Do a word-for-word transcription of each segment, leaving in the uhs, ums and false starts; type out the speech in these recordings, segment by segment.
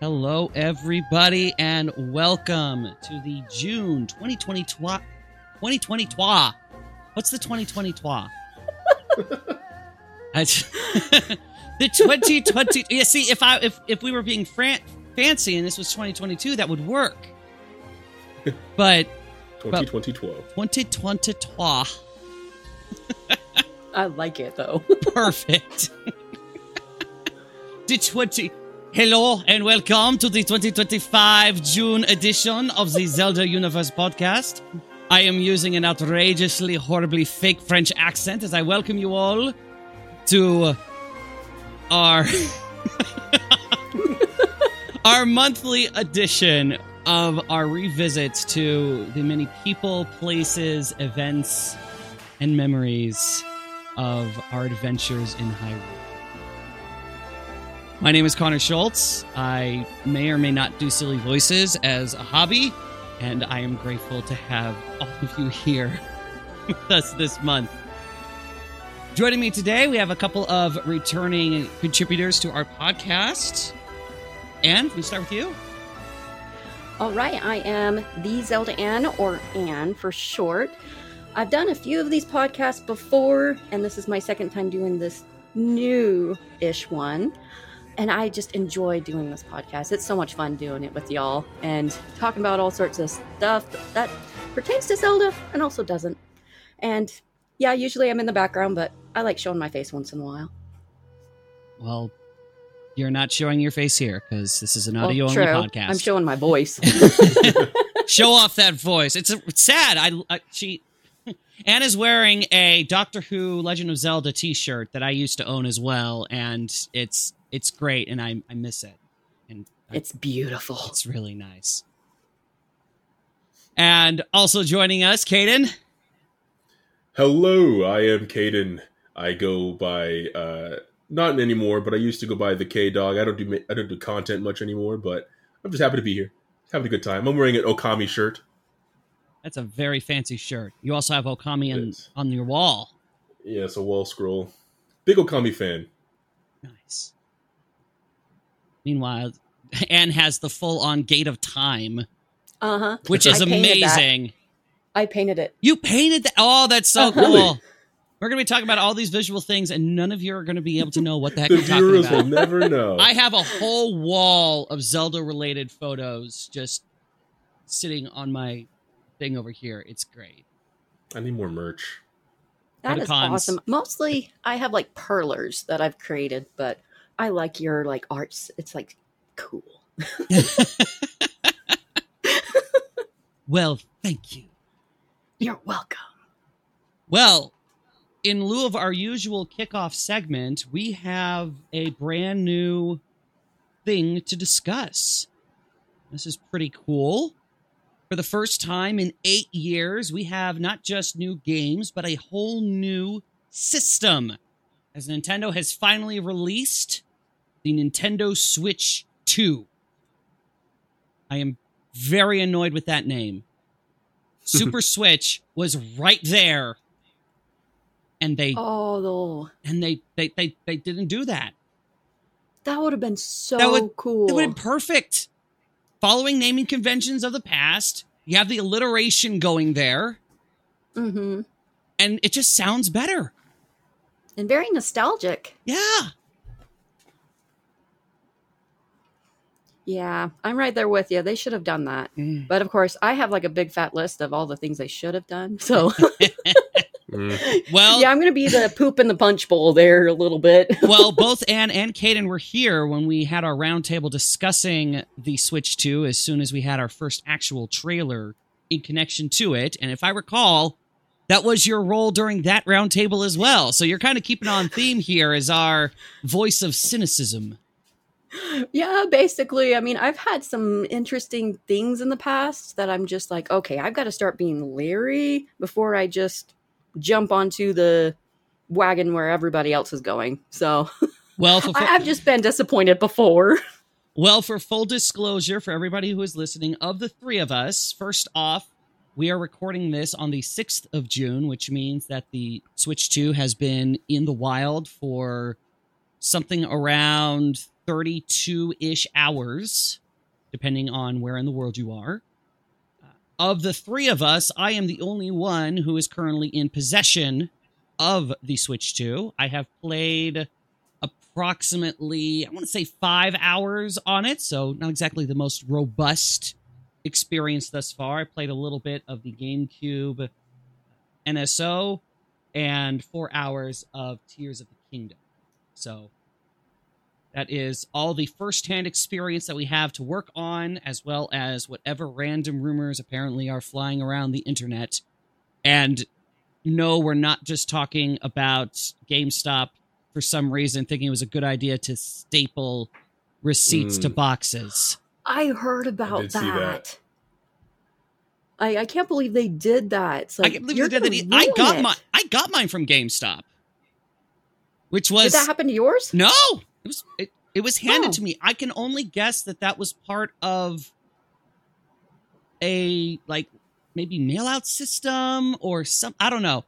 Hello, everybody, and welcome to the June twenty twenty-two. twenty twenty-two. What's the twenty twenty-two? The twenty twenty. Yeah, see, if I if if we were being fran- fancy and this was twenty twenty-two, that would work. But twenty twenty-two. twenty twenty-two. I like it though. Perfect. The twenty. Hello and welcome to the twenty twenty-five June edition of the Zelda Universe podcast. I am using an outrageously, horribly fake French accent as I welcome you all to our our monthly edition of our revisits to the many people, places, events, and memories of our adventures in Hyrule. My name is Connor Schultz. I may or may not do silly voices as a hobby, and I am grateful to have all of you here with us this month. Joining me today, we have a couple of returning contributors to our podcast. Anne, we start with you. All right, I am the Zelda Ann, or Ann for short. I've done a few of these podcasts before, and this is my second time doing this new-ish one. And I just enjoy doing this podcast. It's so much fun doing it with y'all and talking about all sorts of stuff that pertains to Zelda and also doesn't. And yeah, usually I'm in the background, but I like showing my face once in a while. Well, you're not showing your face here because this is an audio well, only true. podcast. I'm showing my voice. Show off that voice. It's, a, it's sad. I, I she Anna's wearing a Doctor Who Legend of Zelda t-shirt that I used to own as well, and it's It's great, and I I miss it. And I, it's beautiful. It's really nice. And also joining us, Caden. Hello, I am Caden. I go by uh, not anymore, but I used to go by the K Dog. I don't do I don't do content much anymore, but I'm just happy to be here, having a good time. I'm wearing an Okami shirt. That's a very fancy shirt. You also have Okami on, on your wall. Yeah, it's a wall scroll. Big Okami fan. Nice. Meanwhile, Anne has the full-on Gate of Time, uh-huh. which is I amazing. That. I painted it. You painted that? Oh, that's so uh-huh. cool. We're going to be talking about all these visual things, and none of you are going to be able to know what the heck the we're talking viewers about. will never know. I have a whole wall of Zelda-related photos just sitting on my thing over here. It's great. I need more merch. That is awesome. Mostly, I have like perlers that I've created, but I like your like arts. It's like cool. Well, thank you. You're welcome. Well, in lieu of our usual kickoff segment, we have a brand new thing to discuss. This is pretty cool. For the first time in eight years, we have not just new games, but a whole new system. As Nintendo has finally released the Nintendo Switch two. I am very annoyed with that name. Super Switch was right there. And they oh, and they, they they they didn't do that. That would have been so that would, cool. It would have been perfect. Following naming conventions of the past, you have the alliteration going there. Mm-hmm. And it just sounds better. And very nostalgic. Yeah. Yeah, I'm right there with you. They should have done that. Mm. But of course, I have like a big fat list of all the things they should have done. So, mm. well, yeah, I'm going to be the poop in the punch bowl there a little bit. Well, both Anne and Caden were here when we had our roundtable discussing the Switch two as soon as we had our first actual trailer in connection to it. And if I recall, that was your role during that roundtable as well. So you're kind of keeping on theme here as our voice of cynicism. Yeah, basically. I mean, I've had some interesting things in the past that I'm just like, okay, I've got to start being leery before I just jump onto the wagon where everybody else is going. So, well, for fu- I've just been disappointed before. Well, for full disclosure, for everybody who is listening, of the three of us, first off, we are recording this on the sixth of June, which means that the Switch two has been in the wild for something around thirty-two-ish hours, depending on where in the world you are. Of the three of us, I am the only one who is currently in possession of the Switch two. I have played approximately, I want to say five hours on it, so not exactly the most robust experience thus far. I played a little bit of the GameCube N S O and four hours of Tears of the Kingdom. So that is all the first-hand experience that we have to work on, as well as whatever random rumors apparently are flying around the internet. And no, we're not just talking about GameStop for some reason thinking it was a good idea to staple receipts mm. to boxes. I heard about I did that. See that. I, I can't believe they did that. It's like, I can't believe they did that. I got mine. I got mine from GameStop, which was. Did that happen to yours? No, it was. It, it was handed oh. to me. I can only guess that that was part of a like maybe mail out system or some. I don't know.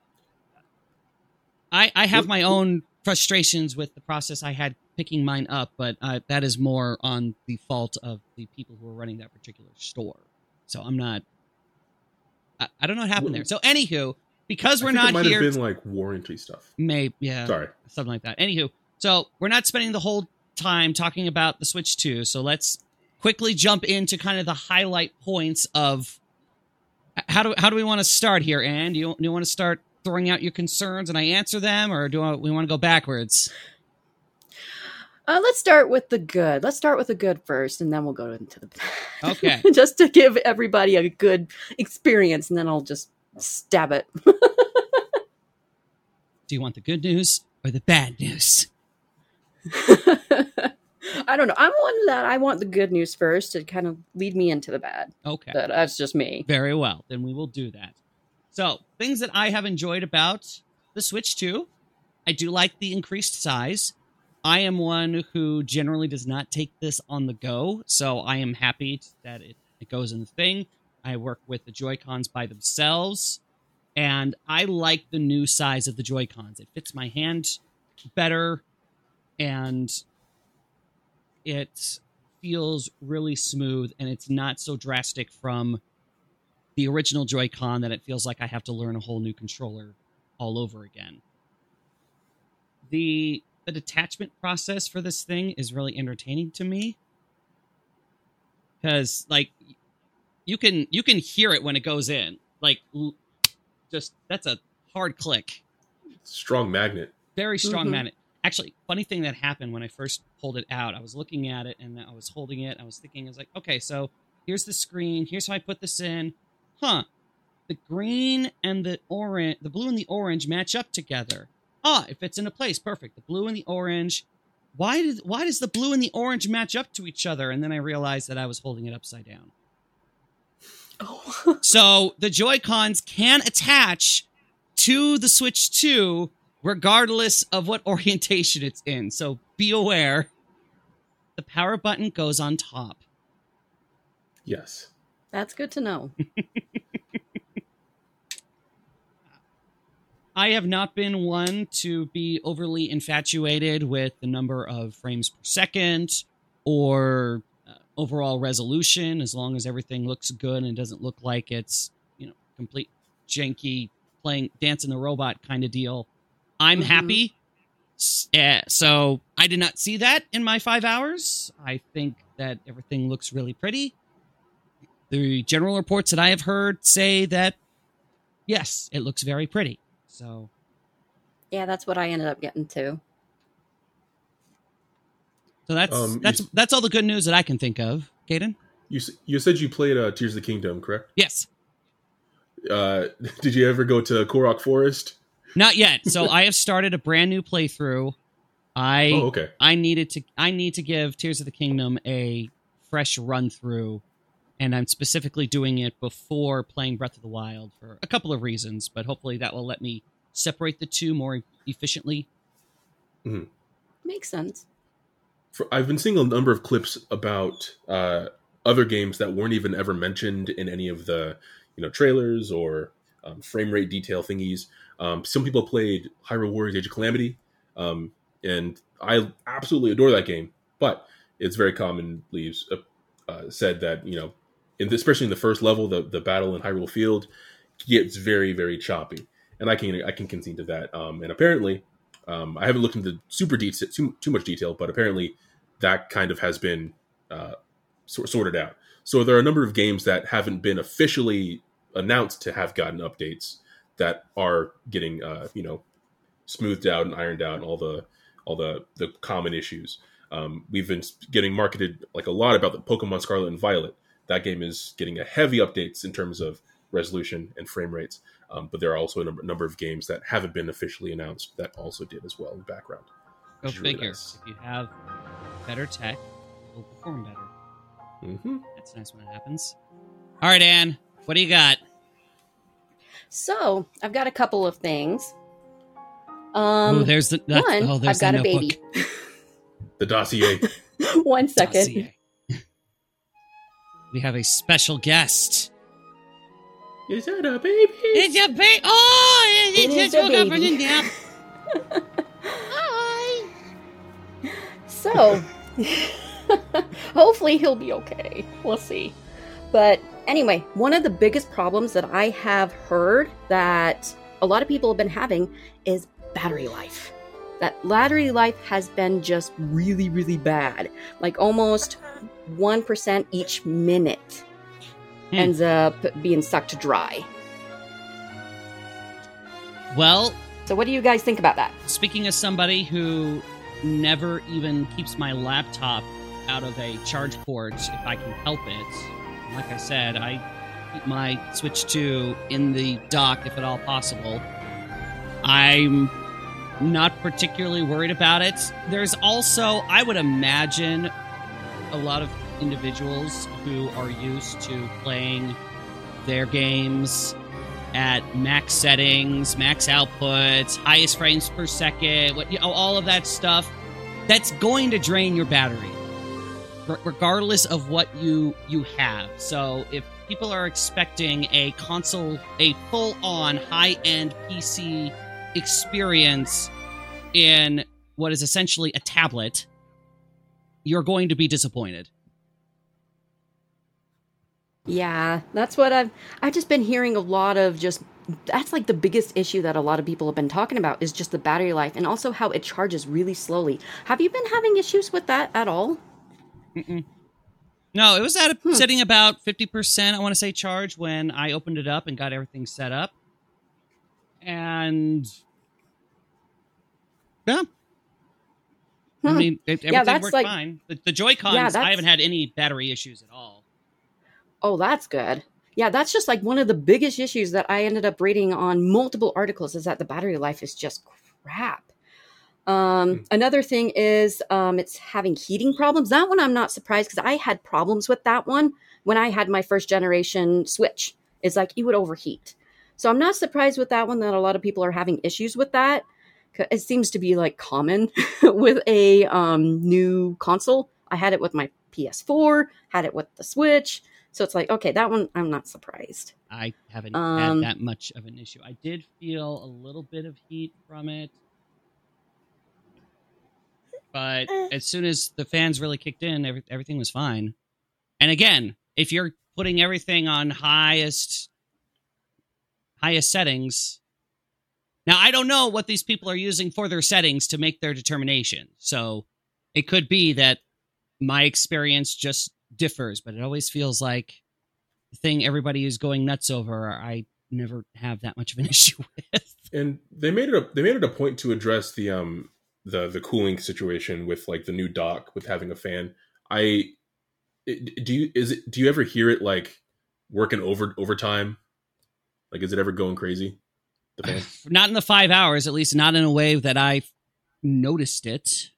I I have my own frustrations with the process I had picking mine up, but uh, that is more on the fault of the people who are running that particular store. So I'm not. I, I don't know what happened there. So anywho, because we're I think not it might here, have been like warranty stuff. Maybe yeah. Sorry, something like that. Anywho, so we're not spending the whole time talking about the Switch two. So let's quickly jump into kind of the highlight points of how do how do we want to start here? Anne, do you do you want to start throwing out your concerns and I answer them, or do we want to go backwards? Uh, let's start with the good. Let's start with the good first, and then we'll go into the bad. Okay. Just to give everybody a good experience, and then I'll just stab it. Do you want the good news or the bad news? I don't know. I'm one that I want the good news first to kind of lead me into the bad. Okay. But that's just me. Very well. Then we will do that. So, things that I have enjoyed about the Switch two. I do like the increased size. I am one who generally does not take this on the go, so I am happy that it, it goes in the thing. I work with the Joy-Cons by themselves, and I like the new size of the Joy-Cons. It fits my hand better, and it feels really smooth, and it's not so drastic from the original Joy-Con that it feels like I have to learn a whole new controller all over again. The the detachment process for this thing is really entertaining to me, because like you can you can hear it when it goes in. Like just that's a hard click. Strong magnet. Very strong mm-hmm. magnet. Actually, funny thing that happened when I first pulled it out, I was looking at it and I was holding it. I was thinking, I was like, okay, so here's the screen. Here's how I put this in. Huh. The green and the orange, the blue and the orange match up together. Ah, it fits into place. Perfect. The blue and the orange. Why did why does the blue and the orange match up to each other? And then I realized that I was holding it upside down. Oh. So the Joy-Cons can attach to the Switch two regardless of what orientation it's in. So be aware. The power button goes on top. Yes. That's good to know. I have not been one to be overly infatuated with the number of frames per second or uh, overall resolution, as long as everything looks good and doesn't look like it's, you know, complete janky playing dancing the robot kind of deal. I'm mm-hmm. happy. Uh, so I did not see that in my five hours. I think that everything looks really pretty. The general reports that I have heard say that, yes, it looks very pretty. So, yeah, that's what I ended up getting too. So that's um, that's you, that's all the good news that I can think of. Caden? You you said you played uh, Tears of the Kingdom, correct? Yes. Uh, did you ever go to Korok Forest? Not yet. So I have started a brand new playthrough. I oh, okay. I needed to I need to give Tears of the Kingdom a fresh run through. And I'm specifically doing it before playing Breath of the Wild for a couple of reasons, but hopefully that will let me separate the two more efficiently. Mm-hmm. Makes sense. For, I've been seeing a number of clips about uh, other games that weren't even ever mentioned in any of the, you know, trailers or um, frame rate detail thingies. Um, some people played Hyrule Warriors Age of Calamity, um, and I absolutely adore that game. But it's very commonly uh, uh, said that, you know, in the, especially in the first level, the, the battle in Hyrule Field gets very, very choppy. And I can I can concede to that. Um, and apparently, um, I haven't looked into super detail, too, too much detail, but apparently that kind of has been uh, sorted out. So there are a number of games that haven't been officially announced to have gotten updates that are getting, uh, you know, smoothed out and ironed out, and all the all the the common issues. Um, we've been getting marketed like a lot about the Pokemon Scarlet and Violet. That game is getting a heavy updates in terms of resolution and frame rates. Um, but there are also a number, number of games that haven't been officially announced that also did as well in the background. Go Which is really figure. nice. If you have better tech, it'll perform better. Mm-hmm. That's nice when it happens. All right, Anne, what do you got? So I've got a couple of things. Um, oh, there's the that's, one, oh, there's I've got the a baby. The dossier. One second. Dossier. We have a special guest. Is that a baby? It's a baby. Oh, It is a baby. Hi. So, hopefully he'll be okay. We'll see. But anyway, one of the biggest problems that I have heard that a lot of people have been having is battery life. That battery life has been just really, really bad. Like almost one percent each minute Hmm. ends up being sucked dry. Well, So what do you guys think about that? speaking as somebody who never even keeps my laptop out of a charge port if I can help it, like I said, I keep my Switch two in the dock if at all possible. I'm not particularly worried about it. There's also, I would imagine, a lot of individuals who are used to playing their games at max settings, max output, highest frames per second, what you know, all of that stuff. That's going to drain your battery, r- regardless of what you you have. So if people are expecting a console, a full-on high-end P C experience in what is essentially a tablet, you're going to be disappointed. Yeah, that's what I've I've just been hearing a lot of. Just that's like the biggest issue that a lot of people have been talking about is just the battery life and also how it charges really slowly. Have you been having issues with that at all? Mm-mm. No, it was at a, Hmm. sitting about fifty percent, I want to say, charge when I opened it up and got everything set up. And yeah, I Hmm. mean, it, everything Yeah, that's worked like- fine. The, the Joy-Cons, Yeah, I that's- haven't had any battery issues at all. Oh, that's good. Yeah, that's just like one of the biggest issues that I ended up reading on multiple articles is that the battery life is just crap. Um, Hmm. Another thing is um, it's having heating problems. That one I'm not surprised because I had problems with that one when I had my first generation Switch. It's like it would overheat. So I'm not surprised with that one that a lot of people are having issues with that. 'Cause it seems to be like common with a um, new console. I had it with my P S four, had it with the Switch. So it's like, okay, that one I'm not surprised. I haven't Um, had that much of an issue. I did feel a little bit of heat from it. But Eh. as soon as the fans really kicked in, every, everything was fine. And again, if you're putting everything on highest highest settings, now I don't know what these people are using for their settings to make their determination. So it could be that my experience just differs, but it always feels like the thing everybody is going nuts over, I never have that much of an issue with. And they made it a they made it a point to address the um the the cooling situation with like the new dock with having a fan. I it, do you is it do you ever hear it like working over overtime? Like is it ever going crazy? The fan. Not in the five hours, at least not in a way that I noticed it.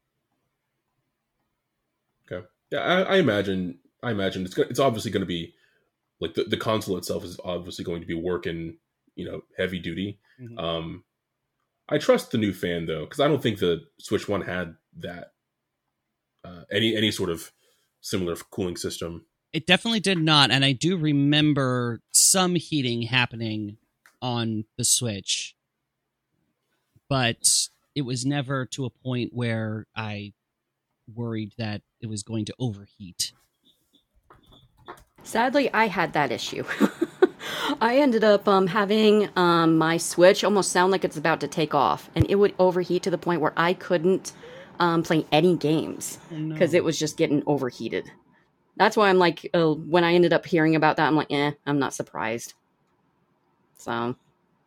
Okay. Yeah, I, I imagine I imagine it's go- it's obviously going to be like the, the console itself is obviously going to be working, you know, heavy duty. Mhm. Um, I trust the new fan though, because I don't think the Switch One had that uh, any any sort of similar cooling system. It definitely did not, and I do remember some heating happening on the Switch, but it was never to a point where I worried that it was going to overheat. Sadly, I had that issue. I ended up um, having um, my Switch almost sound like it's about to take off, and it would overheat to the point where I couldn't um, play any games because Oh, no. it was just getting overheated. That's why I'm like, uh, when I ended up hearing about that, I'm like, eh, I'm not surprised. So,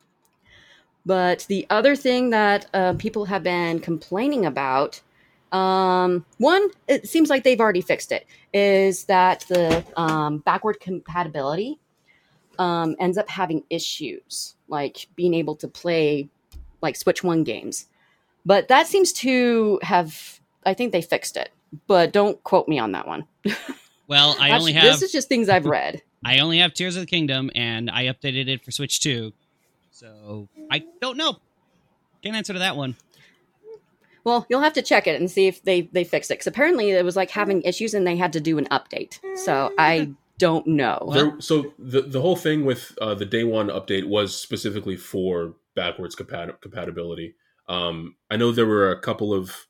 but the other thing that uh, people have been complaining about, um, one, it seems like they've already fixed it, is that the um, backward compatibility um, ends up having issues, like being able to play like Switch One games. But that seems to have, I think they fixed it, but don't quote me on that one. Well, I That's- only have This is just things I've read. I only have Tears of the Kingdom, and I updated it for Switch two, so I don't know. Can't answer to that one. Well, you'll have to check it and see if they, they fixed it. Because apparently it was like having issues and they had to do an update. So I don't know. Well- There, so the the whole thing with uh, the day one update was specifically for backwards compat- compatibility. Um, I know there were a couple of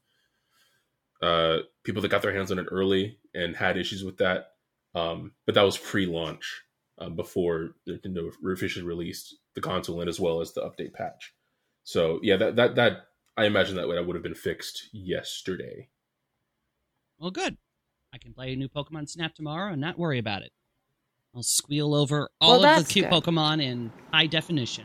uh, people that got their hands on it early and had issues with that, um, but that was pre-launch um, before Nintendo officially released the console and as well as the update patch. So yeah, that that that I imagine that would, that would have been fixed yesterday. Well, good. I can play a new Pokemon Snap tomorrow and not worry about it. I'll squeal over all Well, of that's the cute good. Pokemon in high definition.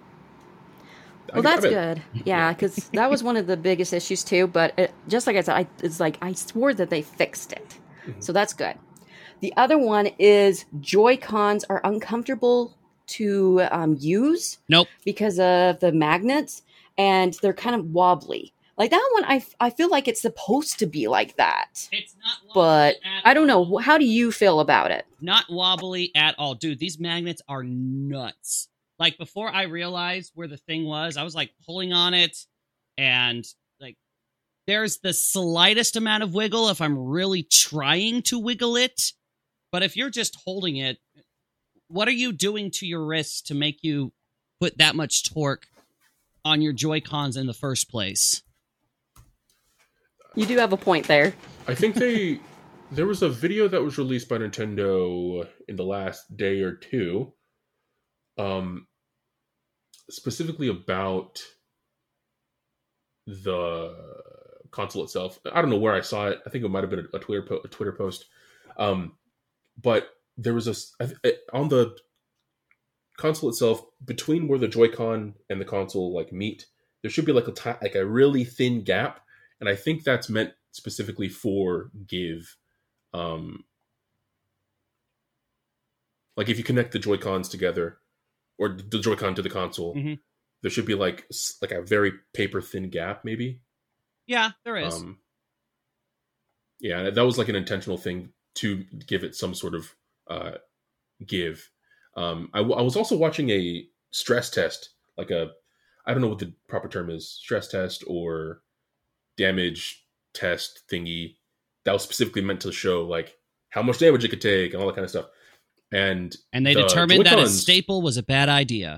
I- Well, I that's bet- good. Yeah, because that was one of the biggest issues too. But it, just like I said, I, it's like I swore that they fixed it. Mhm. So that's good. The other one is Joy-Cons are uncomfortable to um, use Nope. because of the magnets, and they're kind of wobbly. Like that one, I, I feel like it's supposed to be like that. It's not But I don't know. How do you feel about it? Not wobbly at all. Dude, these magnets are nuts. Like, before I realized where the thing was, I was, like, pulling on it, and, like, there's the slightest amount of wiggle if I'm really trying to wiggle it. But if you're just holding it, what are you doing to your wrists to make you put that much torque on your Joy-Cons in the first place? You do have a point there. I think they there was a video that was released by Nintendo in the last day or two, um, specifically about the console itself. I don't know where I saw it. I think it might have been a, a Twitter po- a Twitter post, um, but there was a s- I th- on the console itself, between where the Joy-Con and the console like meet, there should be like a ti- like a really thin gap. And I think that's meant specifically for give. Um, like if you connect the Joy-Cons together, or the Joy-Con to the console, Mhm. there should be like s- like a very paper thin gap, maybe. Yeah, there is. Um, yeah, that was like an intentional thing to give it some sort of uh, give. Um, I, w- I was also watching a stress test, like a I don't know what the proper term is, stress test or damage test thingy that was specifically meant to show like how much damage it could take and all that kind of stuff. And and they the determined that a Joy-Cons- staple was a bad idea.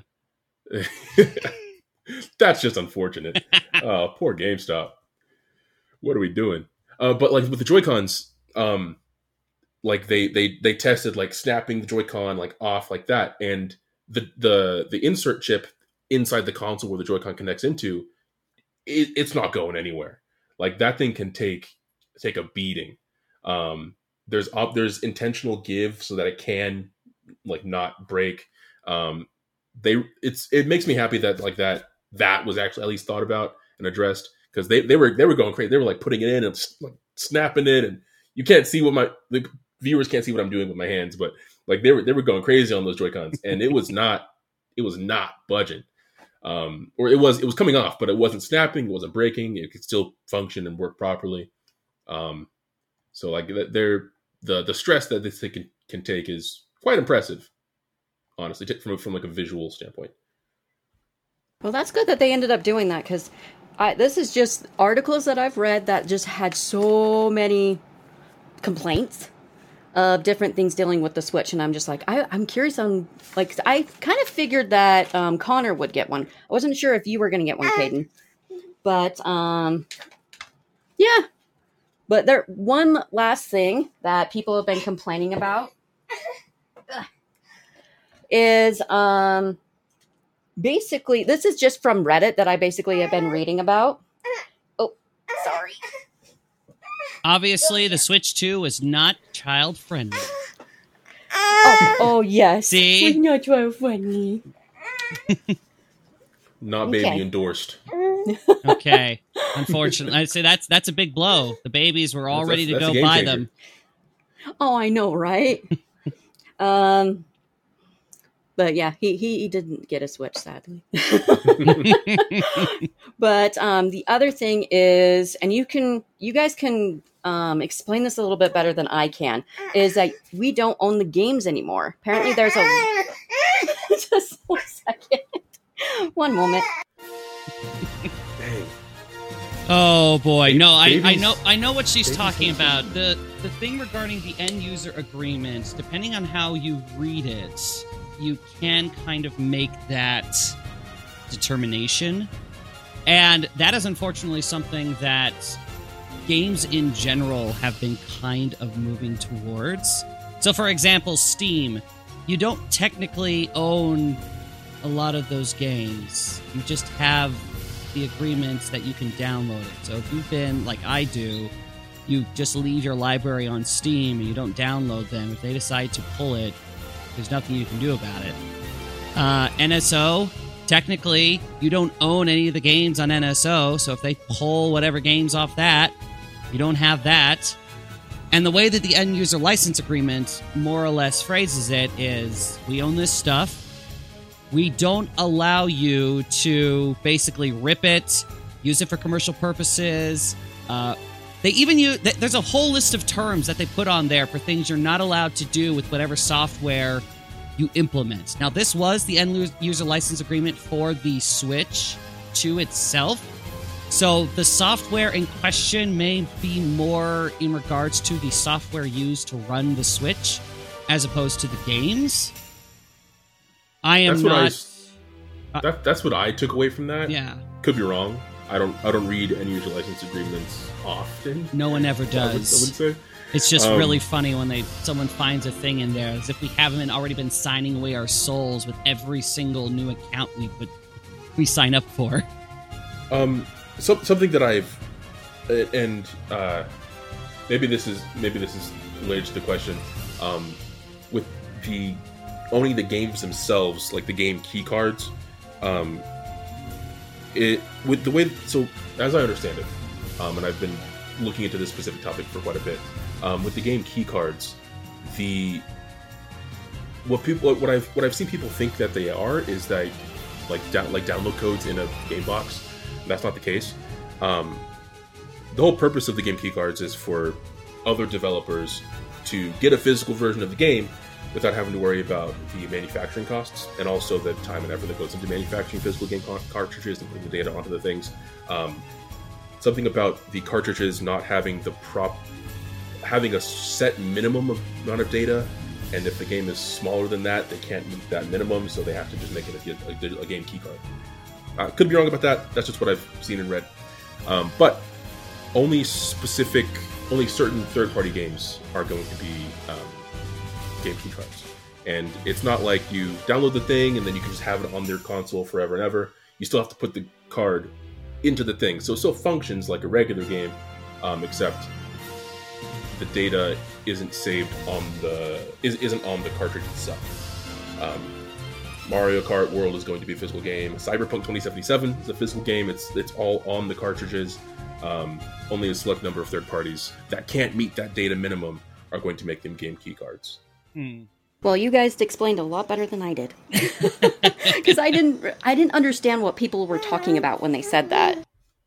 That's just unfortunate. Oh, poor GameStop. What are we doing? Uh, but like with the Joy-Cons, um, like they they they tested like snapping the Joy-Con like off like that, and the the the insert chip inside the console where the Joy-Con connects into, it, it's not going anywhere. Like that thing can take take a beating. Um, there's op- there's intentional give so that it can like not break. Um, they it's it makes me happy that like that that was actually at least thought about and addressed, because they, they were they were going crazy. They were like putting it in and like snapping it, and you can't see what my the viewers can't see what I'm doing with my hands, but like they were they were going crazy on those Joy-Cons, and it was not it was not budging. Um, or it was it was coming off, but it wasn't snapping, it wasn't breaking. It could still function and work properly. Um, so like they're the the stress that this thing can, can take is quite impressive, honestly, from from like a visual standpoint. Well, that's good that they ended up doing that, because this is just articles that I've read that just had so many complaints of different things dealing with the Switch, and I'm just like, I, I'm curious on, like, I kind of figured that um, Connor would get one. I wasn't sure if you were going to get one, Caden. But, um, yeah. But there, one last thing that people have been complaining about is um, basically, this is just from Reddit that I basically have been reading about. Oh, sorry. Obviously, the Switch two was not child friendly. Oh, oh yes. See? We're not child friendly. Not baby Okay. endorsed. Okay. Unfortunately, I'd say that's that's a big blow. The babies were all That's- ready to that's a go game buy changer. them. Oh, I know, right? um, but yeah, he, he he didn't get a Switch, sadly. But um, the other thing is, and you can, you guys can um, explain this a little bit better than I can, is that we don't own the games anymore. Apparently, there's a just one second, one moment. Dang. Oh boy, no, I, I Babies- know I know what she's babies talking hate about. The the thing regarding the end user agreement, depending on how you read it, you can kind of make that determination. And that is unfortunately something that games in general have been kind of moving towards. So for example, Steam, you don't technically own a lot of those games. You just have the agreements that you can download it. So if you've been, like I do, you just leave your library on Steam and you don't download them. If they decide to pull it, there's nothing you can do about it. Uh, N S O, technically, you don't own any of the games on N S O, so if they pull whatever games off that, you don't have that. And the way that the end user license agreement more or less phrases it is, we own this stuff. We don't allow you to basically rip it, use it for commercial purposes. Uh, they even use, th- there's a whole list of terms that they put on there for things you're not allowed to do with whatever software you implement. Now, this was the end user license agreement for the Switch two itself. So the software in question may be more in regards to the software used to run the Switch as opposed to the games. I am That's what I not. s- that, that's what I took away from that. Yeah, Could be wrong. I don't. I don't read end user license agreements often. no one ever I would, I would does. say. It's just Um, really funny when they someone finds a thing in there, as if we haven't already been signing away our souls with every single new account we put we sign up for. Um, so, something that I've, uh, and uh, maybe this is maybe this is related to the question. Um, with the owning the games themselves, like the game key cards, um, it with the way. So, as I understand it, um, and I've been looking into this specific topic for quite a bit. Um, with the game key cards, the what people what I've what I've seen people think that they are is that like down, like download codes in a game box. That's not the case. Um, the whole purpose of the game key cards is for other developers to get a physical version of the game without having to worry about the manufacturing costs and also the time and effort that goes into manufacturing physical game car- cartridges and putting the data onto the things. Um, something about the cartridges not having the prop having a set minimum of amount of data, and if the game is smaller than that, they can't meet that minimum, so they have to just make it a, a, a game key card. Uh, could be wrong about that. That's just what I've seen and read. Um, but only specific, only certain third-party games are going to be um, game key cards, and it's not like you download the thing and then you can just have it on their console forever and ever. You still have to put the card into the thing, so it still functions like a regular game, um, except the data isn't saved on the is, isn't on the cartridge itself. Um, Mario Kart World is going to be a physical game. Cyberpunk twenty seventy-seven is a physical game. It's it's all on the cartridges. Um, only a select number of third parties that can't meet that data minimum are going to make them game key cards. Hmm. Well, you guys explained a lot better than I did, because I didn't I didn't understand what people were talking about when they said that.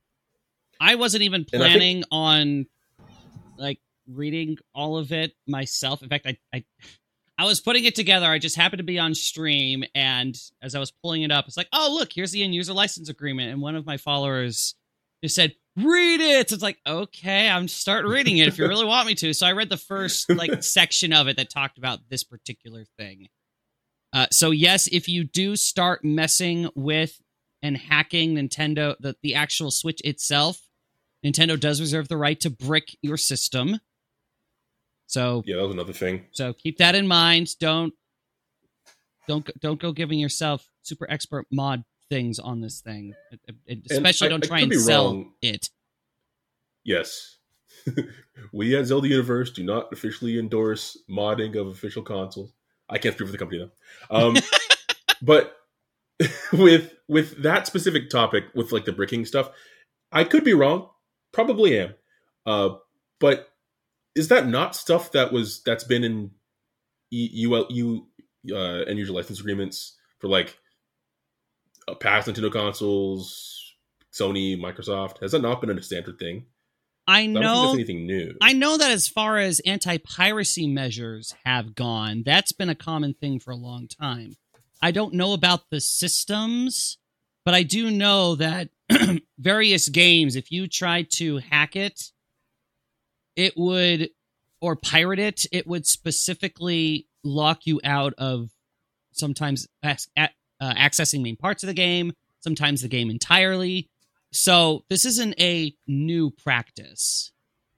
I wasn't even And I think- planning on like reading all of it myself. In fact, I, I I was putting it together. I just happened to be on stream, and as I was pulling it up, it's like, oh look, here's the end user license agreement. And one of my followers just said, "Read it." So it's like, okay, I'm start reading it if you really want me to. So I read the first like section of it that talked about this particular thing. Uh, so yes, if you do start messing with and hacking Nintendo, the, the actual Switch itself, Nintendo does reserve the right to brick your system. So yeah, that was another thing. So keep that in mind. Don't don't go- don't go giving yourself super expert mod things on this thing. Especially I- don't I try could and be sell wrong. it. Yes. We at Zelda Universe do not officially endorse modding of official consoles. I can't speak for the company though. Um, but with with that specific topic, with like the bricking stuff, I could be wrong. Probably am. Uh, but is that not stuff that was that's been in U U uh, end user license agreements for like uh, past Nintendo consoles, Sony, Microsoft? Has that not been a standard thing? I I don't think know. that's anything new. I know that as far as anti-piracy measures have gone, that's been a common thing for a long time. I don't know about the systems, but I do know that various games, if you tried to hack it, it would, or pirate it, it would specifically lock you out of sometimes ac- uh, accessing main parts of the game, sometimes the game entirely. So this isn't a new practice.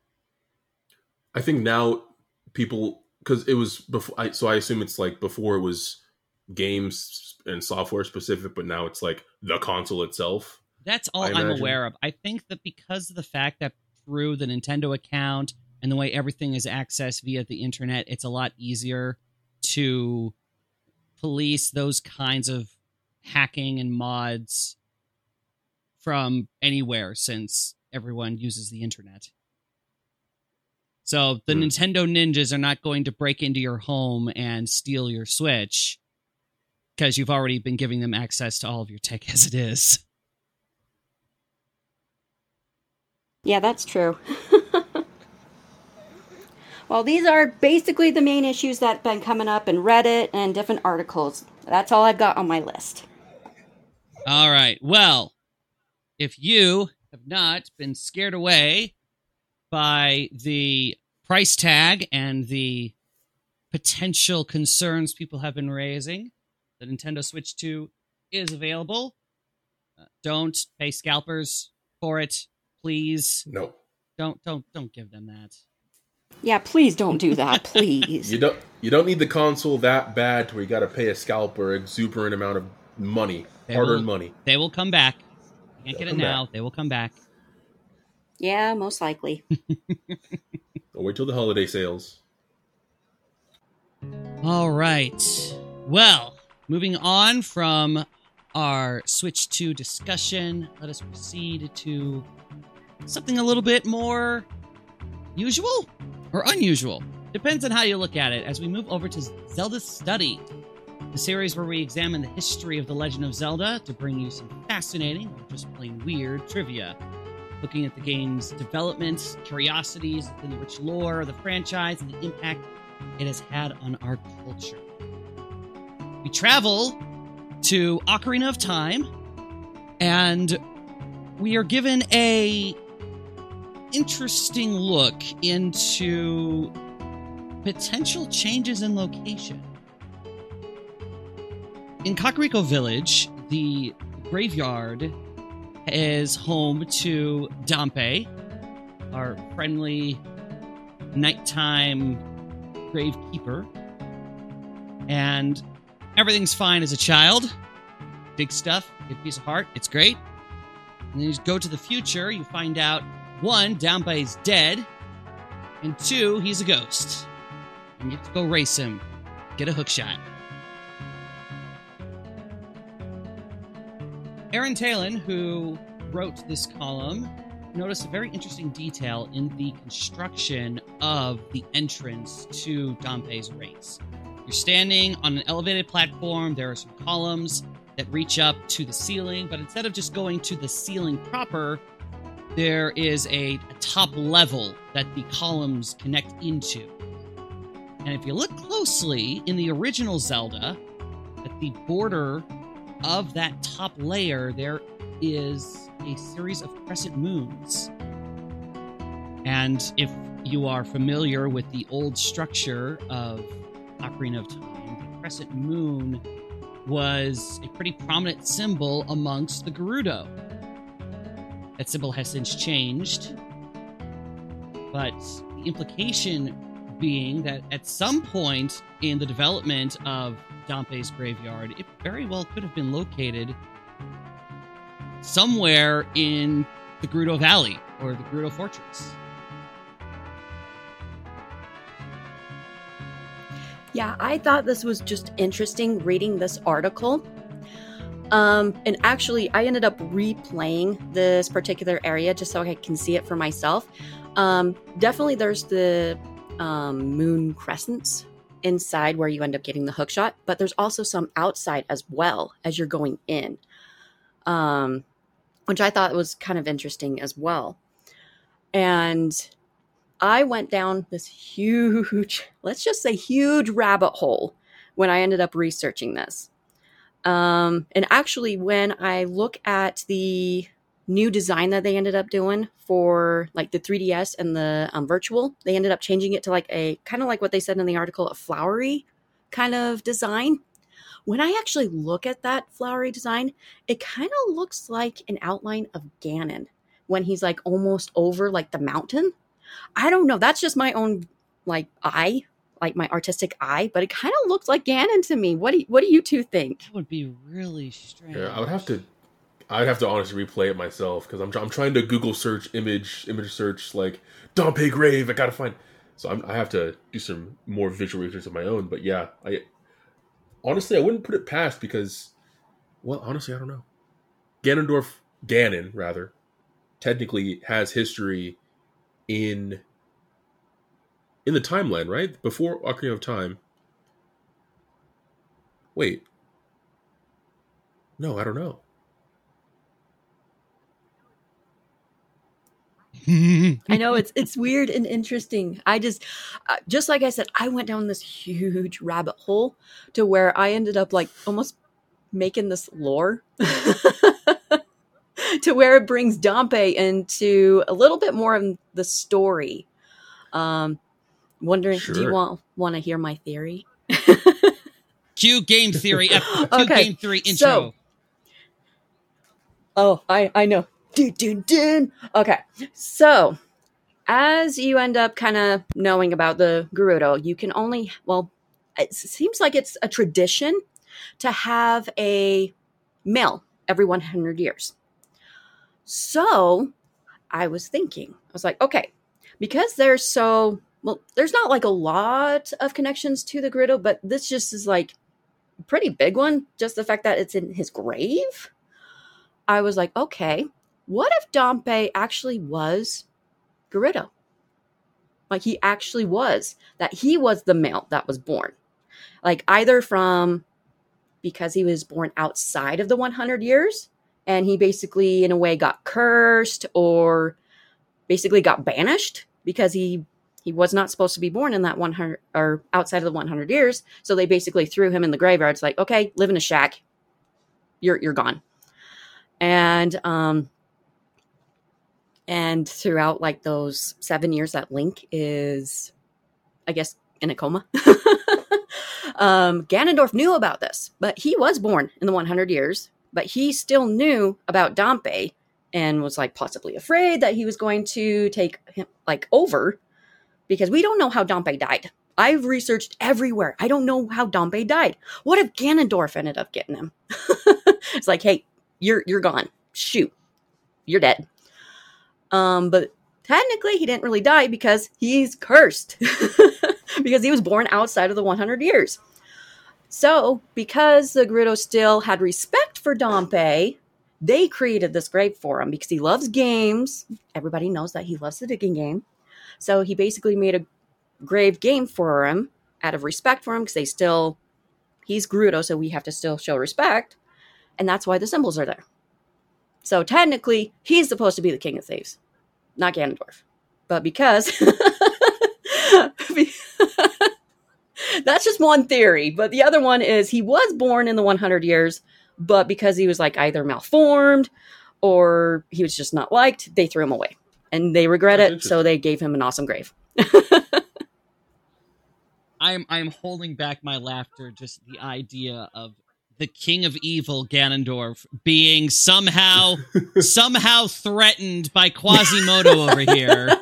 I think now people, because it was before, I, so I assume it's like before it was games and software specific, but now it's like the console itself. That's all I I'm imagine. aware of. I think that because of the fact that through the Nintendo account and the way everything is accessed via the internet, it's a lot easier to police those kinds of hacking and mods from anywhere, since everyone uses the internet. So the Hmm. Nintendo ninjas are not going to break into your home and steal your Switch, because you've already been giving them access to all of your tech as it is. Yeah, that's true. Well, these are basically the main issues that have been coming up in Reddit and different articles. That's all I've got on my list. All right. Well, if you have not been scared away by the price tag and the potential concerns people have been raising, the Nintendo Switch two is available. Uh, don't pay scalpers for it, please. No, Don't don't don't give them that. Yeah, please don't do that, please. you don't. You don't need the console that bad to where you got to pay a scalper exuberant amount of money, They hard-earned will- money. They will come back. You can't They'll get it come now. They will come back. Yeah, most likely. Don't wait till the holiday sales. All right. Well, moving on from our Switch two discussion, let us proceed to something a little bit more usual or unusual. Depends on how you look at it, as we move over to Zelda Study, the series where we examine the history of The Legend of Zelda to bring you some fascinating or just plain weird trivia. Looking at the game's development, curiosities within the rich lore of the franchise, and the impact it has had on our culture. We travel to Ocarina of Time, and we are given a interesting look into potential changes in location. In Kakariko Village, the graveyard is home to Dampé, our friendly nighttime gravekeeper. And everything's fine as a child. Big stuff, big piece of heart, it's great. And then you go to the future, you find out, one, Dampé's dead, and two, he's a ghost. And you have to go race him, get a hook shot. Aaron Talon, who wrote this column, noticed a very interesting detail in the construction of the entrance to Dampé's race. You're standing on an elevated platform, there are some columns that reach up to the ceiling, but instead of just going to the ceiling proper, there is a, a top level that the columns connect into. And if you look closely in the original Zelda, at the border of that top layer, there is a series of crescent moons. And if you are familiar with the old structure of Ocarina of Time, the crescent moon was a pretty prominent symbol amongst the Gerudo. That symbol has since changed. But the implication being that at some point in the development of Dampé's graveyard, it very well could have been located somewhere in the Gerudo Valley or the Gerudo Fortress. Yeah, I thought this was just interesting reading this article. Um, and actually, I ended up replaying this particular area just so I can see it for myself. Um, definitely there's the um, moon crescents inside where you end up getting the hook shot, but there's also some outside as well as you're going in, um, which I thought was kind of interesting as well. And I went down this huge, let's just say huge rabbit hole when I ended up researching this. Um, and actually, when I look at the new design that they ended up doing for like the three D S and the um, virtual, they ended up changing it to like a kind of like what they said in the article, a flowery kind of design. When I actually look at that flowery design, it kind of looks like an outline of Ganon when he's like almost over like the mountain. I don't know. That's just my own like eye, like my artistic eye, but it kind of looks like Ganon to me. What do you, what do you two think? That would be really strange. Yeah, I would have to, I'd have to honestly replay it myself because I'm I'm trying to Google search image image search like Dampé grave. I gotta find. So I'm, I have to do some more visual research of my own. But yeah, I honestly I wouldn't put it past because, well, honestly I don't know. Ganondorf, Ganon rather, technically has history in in the timeline, right? Before Ocarina of Time. Wait. No, I don't know. I know it's it's weird and interesting. I just uh, just like I said, I went down this huge rabbit hole to where I ended up like almost making this lore to where it brings Dampé into a little bit more of the story. Um, wondering, Sure. do you want want to hear my theory? Cue game theory. Cue Okay, game theory intro. so- Oh, I I know. Dun, dun, dun. Okay, so as you end up kind of knowing about the Gerudo, you can only, well, it seems like it's a tradition to have a male every one hundred years. So I was thinking, I was like, okay, because there's so, well, there's not like a lot of connections to the Gerudo, but this just is like a pretty big one. Just the fact that it's in his grave. I was like, okay, what if Dampé actually was Gerudo? Like he actually was, that he was the male that was born. Like either from, because he was born outside of the one hundred years and he basically in a way got cursed or basically got banished because he he was not supposed to be born in that one hundred or outside of the one hundred years. So they basically threw him in the graveyard. It's like, okay, live in a shack. You're you're gone. And um and throughout like those seven years that Link is, I guess, in a coma, um, Ganondorf knew about this, but he was born in the one hundred years, but he still knew about Dampé and was like possibly afraid that he was going to take him like over because we don't know how Dampé died. I've researched everywhere. I don't know how Dampé died. What if Ganondorf ended up getting him? It's like, hey, you're you're gone. Shoot, you're dead. Um, but technically, he didn't really die because he's cursed because he was born outside of the one hundred years. So, because the Gerudo still had respect for Dampé, they created this grave for him because he loves games. Everybody knows that he loves the digging game. So he basically made a grave game for him out of respect for him because they still, he's Gerudo, so we have to still show respect. And that's why the symbols are there. So technically, he's supposed to be the king of thieves, not Ganondorf. But because that's just one theory. But the other one is he was born in the one hundred years, but because he was like either malformed or he was just not liked, they threw him away. And they regret That's it, so they gave him an awesome grave. I'm I'm holding back my laughter. Just the idea of the king of evil, Ganondorf, being somehow somehow threatened by Quasimodo over here.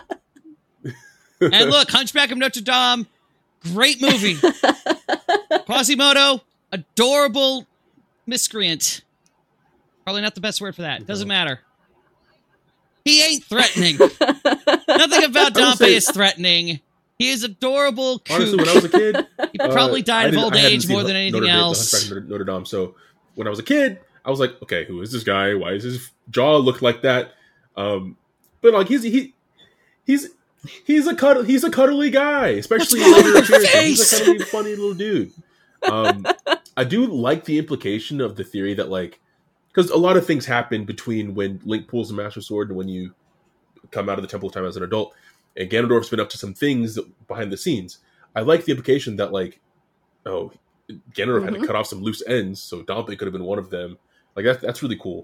And look, Hunchback of Notre Dame, great movie. Quasimodo, adorable miscreant. Probably not the best word for that. Doesn't matter. He ain't threatening. Nothing about Dompe say- is threatening. He is adorable. Kook. Honestly, when I was a kid, He probably uh, died I of didn't- old I hadn't age seen more than Notre anything Dame, the else. Hunchback of Notre- Notre Dame. So when I was a kid, I was like, okay, who is this guy? Why does his jaw look like that? Um, but like he's he he's he's a cuddle, he's a cuddly guy, especially in What's later wrong with your appearances. He's a face? cuddly, funny little dude. Um, I do like the implication of the theory that like because a lot of things happen between when Link pulls the Master Sword and when you come out of the Temple of Time as an adult, and Ganondorf's been up to some things behind the scenes. I like the implication that, like, oh, Ganondorf had Mhm. to cut off some loose ends, so Dompe could have been one of them. Like, that, that's really cool.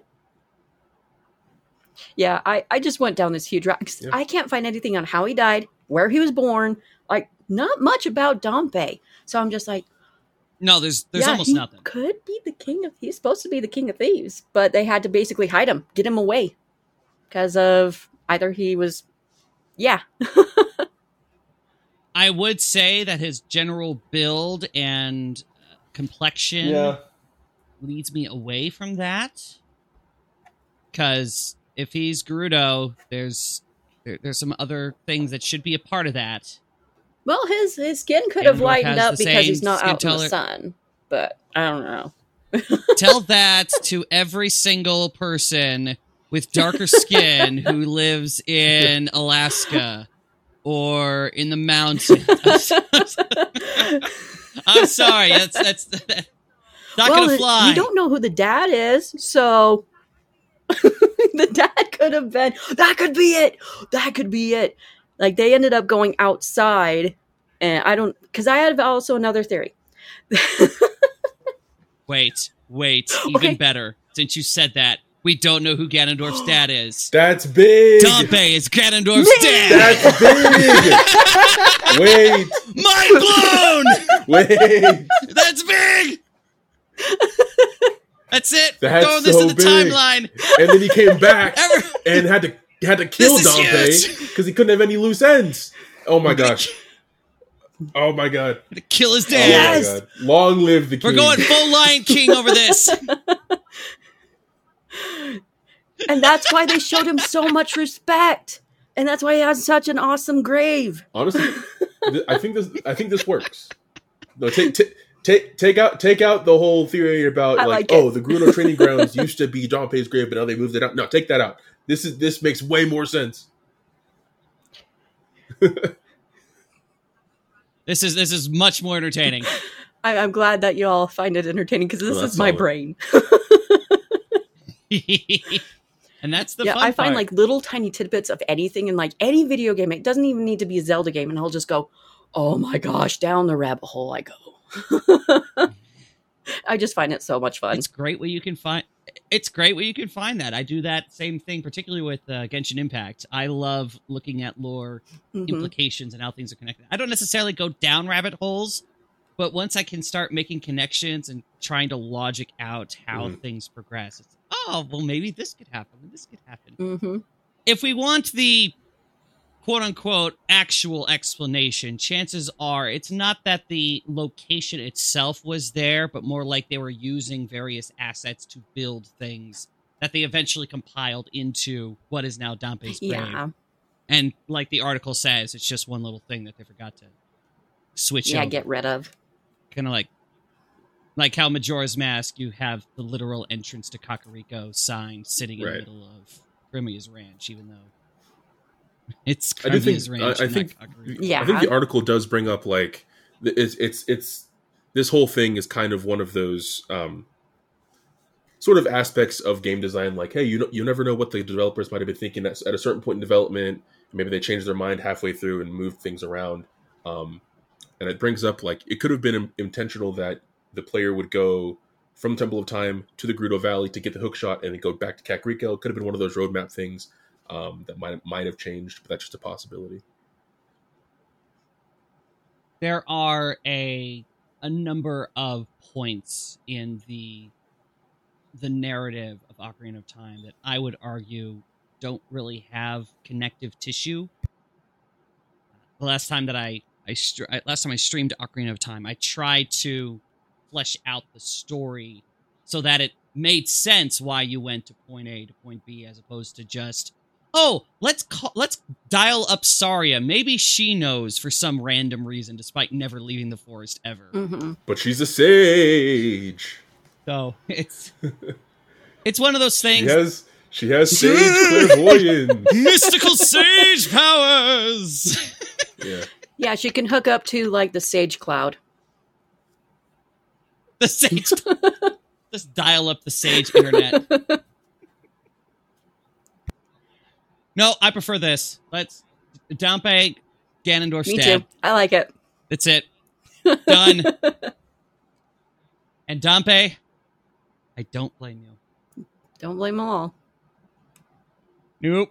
Yeah, I, I just went down this huge route. 'Cause Yeah. I can't find anything on how he died, where he was born, like, not much about Dompe. So I'm just like, No, there's there's yeah, almost he nothing. could be the king of, he's supposed to be the king of thieves, but they had to basically hide him, get him away. Because of either he was, yeah. I would say that his general build and uh, complexion leads me away from that. Because if he's Gerudo, there's there, there's some other things that should be a part of that. Well, his, his skin could have Ganondorf lightened has up the because same he's not skin out in color- the sun. But I don't know. Tell that to every single person with darker skin who lives in Alaska or in the mountains. I'm sorry, that's that's, that's not well, gonna fly. you don't know who the dad is, so the dad could have been. That could be it. That could be it. Like they ended up going outside, and I don't because I had also another theory. Wait, wait, even Okay. better. Since you said that, we don't know who Ganondorf's dad is. That's big! Dompe is Ganondorf's Man! dad. That's big! Wait! Mind blown. Wait! That's big. That's it. We're That's throwing this so in the big. timeline. And then he came back Ever- and had to had to kill This is Dompe huge. because he couldn't have any loose ends. Oh my gosh! Oh my god! To kill his Oh dad. Yes. my god! Long live the king! We're going full Lion King over this. And that's why they showed him so much respect. And that's why he has such an awesome grave. Honestly, th- I think this. I think this works. No, take take take take out take out the whole theory about I like, like it. oh, the Gerudo training grounds used to be Dompe's grave, but now they moved it out. No, take that out. This is this makes way more sense. This is this is much more entertaining. I, I'm glad that you all find it entertaining because this Oh, that's is my solid. brain. And that's the yeah, fun I find part. like little tiny tidbits of anything in like any video game. It doesn't even need to be a Zelda game, and I'll just go, "Oh my gosh!" Down the rabbit hole I go. I just find it so much fun. It's great where you can find. It's great where you can find that. I do that same thing, particularly with uh, Genshin Impact. I love looking at lore Mhm. implications and how things are connected. I don't necessarily go down rabbit holes, but once I can start making connections and trying to logic out how Mhm. things progress, it's, oh, well, maybe this could happen and this could happen. Mhm. If we want the quote unquote actual explanation, chances are it's not that the location itself was there, but more like they were using various assets to build things that they eventually compiled into what is now Dompe's grave. Yeah, And like the article says, it's just one little thing that they forgot to switch yeah. over. Get rid of. Kind of like like how Majora's Mask, you have the literal entrance to Kakariko sign sitting in Right. the middle of Grimia's Ranch, even though it's I do think. Grimia's I, Ranch. I and think. not Kakariko. Yeah. I think the article does bring up like th- it's it's it's this whole thing is kind of one of those um, sort of aspects of game design. Like, hey, you know, you never know what the developers might have been thinking at, at a certain point in development. Maybe they changed their mind halfway through and moved things around. Um, and it brings up like it could have been in- intentional that the player would go from Temple of Time to the Gerudo Valley to get the hook shot and then go back to Kakariko. It could have been one of those roadmap things um, that might might have changed, but that's just a possibility. There are a a number of points in the the narrative of Ocarina of Time that I would argue don't really have connective tissue. The last time that I I str- last time I streamed Ocarina of Time, I tried to flesh out the story so that it made sense why you went to point A to point B, as opposed to just, oh, let's call, let's dial up Saria. Maybe she knows for some random reason, despite never leaving the forest ever. Mm-hmm. But she's a sage. So it's it's one of those things. She has she has sage clairvoyance, mystical sage powers. Yeah, Yeah, she can hook up to like the Sage Cloud. The sage. Just dial up the sage internet. No, I prefer this. Let's Dampé, Ganondorf Me stab. too. I like it. That's it. Done. And Dampé, I don't blame you. Don't blame them all. Nope.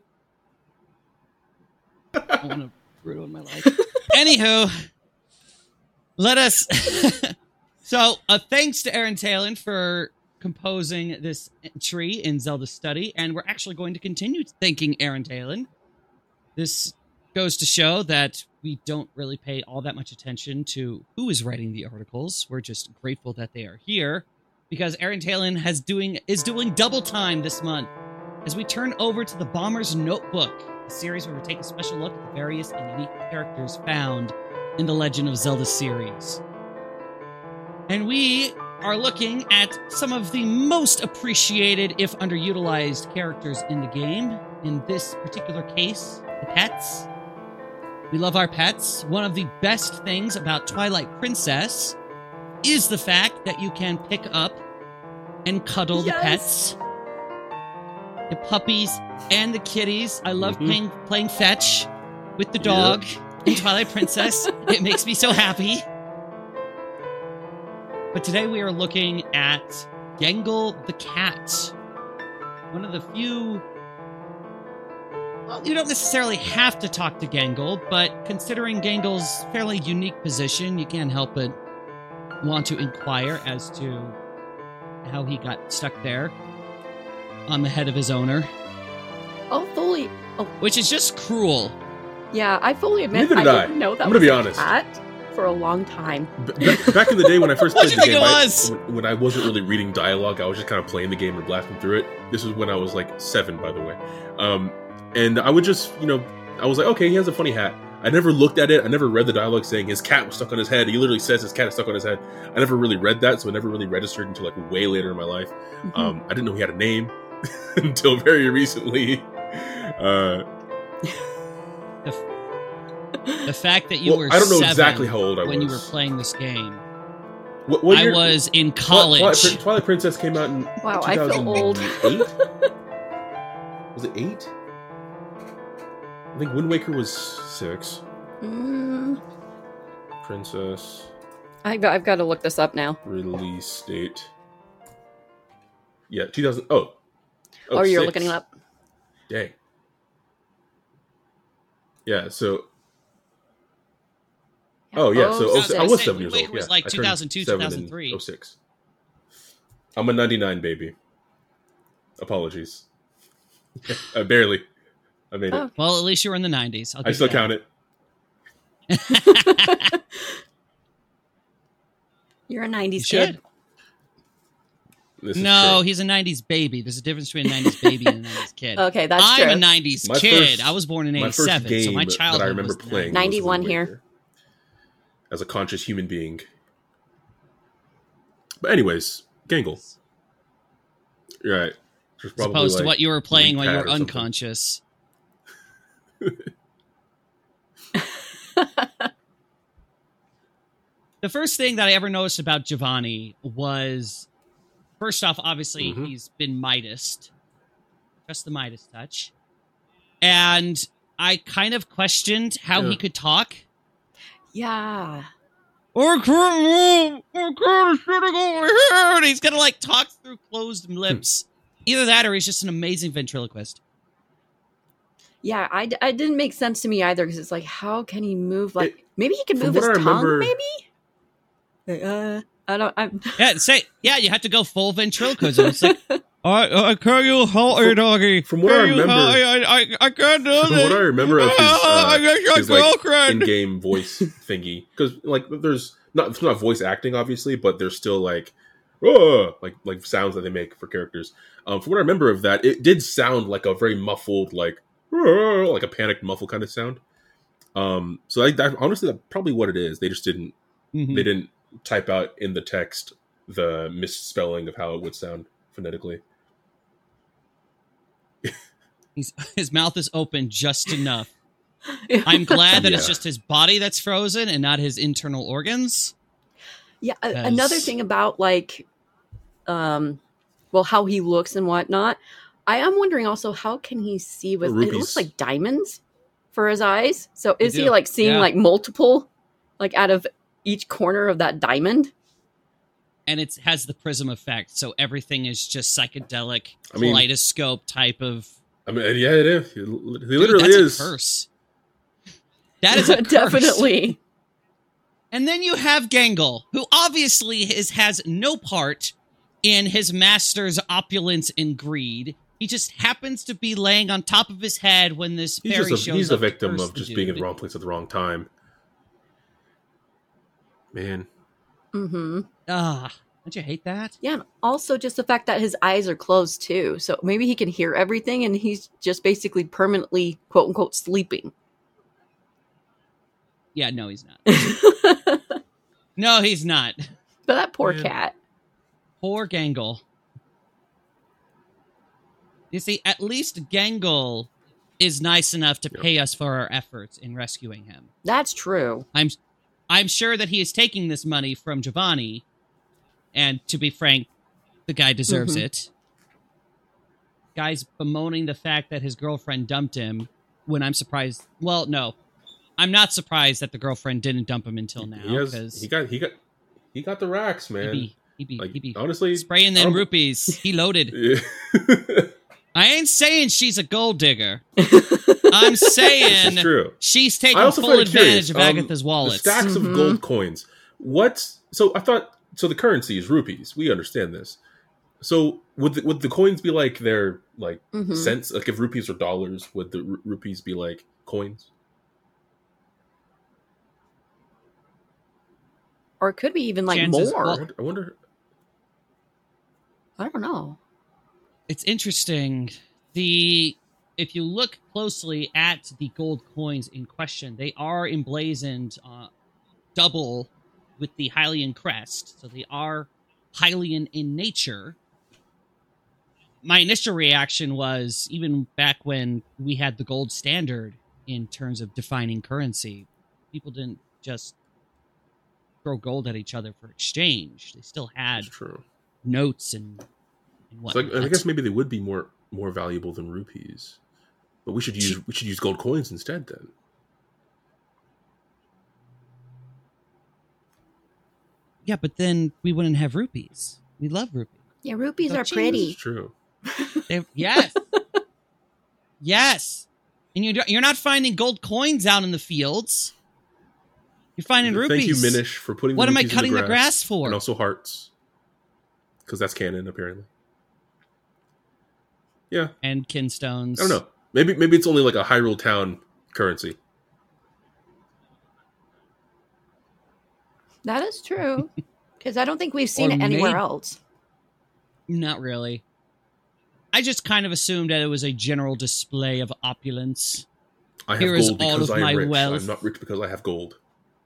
I want to ruin my life. Anywho, let us. So, uh, thanks to Aaron Talon for composing this entry in Zelda Study, and we're actually going to continue thanking Aaron Talon. This goes to show that we don't really pay all that much attention to who is writing the articles. We're just grateful that they are here, because Aaron Talon has doing is doing double time this month as we turn over to the Bomber's Notebook, a series where we take a special look at the various and unique characters found in the Legend of Zelda series. And we are looking at some of the most appreciated, if underutilized, characters in the game. In this particular case, the pets. We love our pets. One of the best things about Twilight Princess is the fact that you can pick up and cuddle Yes. the pets. The puppies and the kitties. I love Mhm. playing, playing fetch with the dog in Twilight Princess. It makes me so happy. But today we are looking at Gengal the cat. One of the few... Well, you don't necessarily have to talk to Gengal, but considering Gengal's fairly unique position, you can't help but want to inquire as to how he got stuck there on the head of his owner. Oh, fully. Oh, Which is just cruel. yeah. I fully admit Neither I did I. didn't know that I'm was gonna be a honest. cat for a long time. B- b- back in the day when I first What'd played you the think game, it I- was? when, when I wasn't really reading dialogue, I was just kind of playing the game and blasting through it. This was when I was like seven, by the way. Um, and I would just, you know, I was like, okay, he has a funny hat. I never looked at it. I never read the dialogue saying his cat was stuck on his head. He literally says his cat is stuck on his head. I never really read that, so it never really registered until like way later in my life. Mhm. Um, I didn't know he had a name until very recently. Uh, The fact that you well, were I don't know seven exactly how old I when was. you were playing this game. What, what I year- was in Twi- college. Twilight, Prin- Twilight Princess came out in Wow, I feel two thousand eight? old. Was it eight? I think Wind Waker was six. Mm, Princess I've got, I've got to look this up now. release date. Yeah, two thousand. Oh. Oh, you're six. looking it up. Dang. Yeah, so. Oh, yeah, so Oh, oh, six. I was Say, seven Wind years Waker old. was Yeah, like I turned two thousand two, seven two thousand three. in oh six. I'm a ninety-nine baby. Apologies. uh, barely. I made it. Oh. Well, at least you were in the nineties. I'll I give still you count it. that. You're a You nineties should. kid. This is No, true. he's a nineties baby. There's a difference between a nineties baby and a nineties kid. Okay, that's I'm true. a nineties My kid. first- I was born in my first eighty-seven, game so my that childhood I remember was the playing nineties. was ninety-one Wind here. Waker, as a conscious human being. But anyways, Gangle. Right. Just As probably opposed to like what you were playing when you Cat were or something. unconscious. The first thing that I ever noticed about Giovanni was, first off, obviously, Mhm. he's been Midas. Just the Midas touch. And I kind of questioned how Yeah. he could talk. Yeah. I can't move. I can't sitting over here. And he's gonna like talk through closed lips. Either that, or he's just an amazing ventriloquist. Yeah, I, d- I didn't make sense to me either because it's like, how can he move? Like, It- maybe he can from move what his I tongue, remember- maybe? Uh, I don't. I'm. Yeah, say yeah. You have to go full ventriloquism. It's like, I, I can't you help me, doggy? From what I remember, I, I, I can't do from what I remember of his, uh, his like girlfriend. in-game voice thingy, because like there's not it's not voice acting obviously, but there's still like, oh, like like sounds that they make for characters. Um, from what I remember of that, it did sound like a very muffled, like oh, like a panicked muffled kind of sound. Um, so I, that, honestly, that's probably what it is. They just didn't Mm-hmm. they didn't type out in the text the misspelling of how it would sound phonetically. He's, his mouth is open just enough. I'm glad that Yeah. it's just his body that's frozen and not his internal organs. Yeah. a- Because- Another thing about like, um, well, how he looks and whatnot. I am wondering also how can he see with it Rupees. looks like diamonds for his eyes. So is They he do. like seeing Yeah. like multiple, like out of each corner of that diamond? And it has the prism effect, so everything is just psychedelic, I mean- kaleidoscope type of. I mean, yeah, it is. He Dude, literally that's is. a curse. That is a curse. Definitely. And then you have Gangle, who obviously is, has no part in his master's opulence and greed. He just happens to be laying on top of his head when this He's fairy just a, shows he's up a to victim curse of the just being in dude. the wrong place at the wrong time. Man, Mm-hmm. Ah, don't you hate that? Yeah, and also just the fact that his eyes are closed too. So maybe he can hear everything and he's just basically permanently quote unquote sleeping. Yeah, no, he's not. But No, he's not. that poor Man. cat. Poor Gangle. You see, at least Gangle is nice enough to Yeah. pay us for our efforts in rescuing him. That's true. I'm I'm sure that he is taking this money from Giovanni, and to be frank, the guy deserves Mhm. it. Guy's bemoaning the fact that his girlfriend dumped him when I'm surprised. Well, no. I'm not surprised that the girlfriend didn't dump him until now, he has. because He got. He got. He got the racks, he man. be, he be, like he be honestly, spraying I them don't- rupees. He loaded. Yeah. I ain't saying she's a gold digger. I'm saying It's true. she's I taking also full find it advantage curious, of um, Agatha's The wallets. stacks Mhm. of gold coins. What? So I thought. So the currency is rupees. We understand this. So would the, would the coins be like their like Mhm. cents? Like if rupees are dollars, would the ru- rupees be like coins? Or it could be even like Chances- more. I well- wonder. I wonder I don't know. It's interesting. The if you look closely at the gold coins in question, they are emblazoned uh, double with the Hylian crest, so they are Hylian in nature. My initial reaction was, even back when we had the gold standard in terms of defining currency, people didn't just throw gold at each other for exchange. They still had That's true. notes and, and So whatnot. I, I guess maybe they would be more more valuable than rupees, but we should use we should use gold coins instead. Then Yeah, but then we wouldn't have rupees. We love rupees. Yeah, rupees Oh, are geez. this pretty. is true. They, yes, yes. And you're you're not finding gold coins out in the fields. You're finding Thank rupees. you, Minish, for putting. What the am I rupees in cutting the the grass for? And also hearts, because that's canon apparently. Yeah, And kinstones. I don't know. Maybe maybe it's only like a Hyrule Town currency. That is true. Because I don't think we've seen Or it anywhere maybe- else. Not really. I just kind of assumed that it was a general display of opulence. I have Here is gold all because of I am my rich. wealth. I'm not rich because I have gold.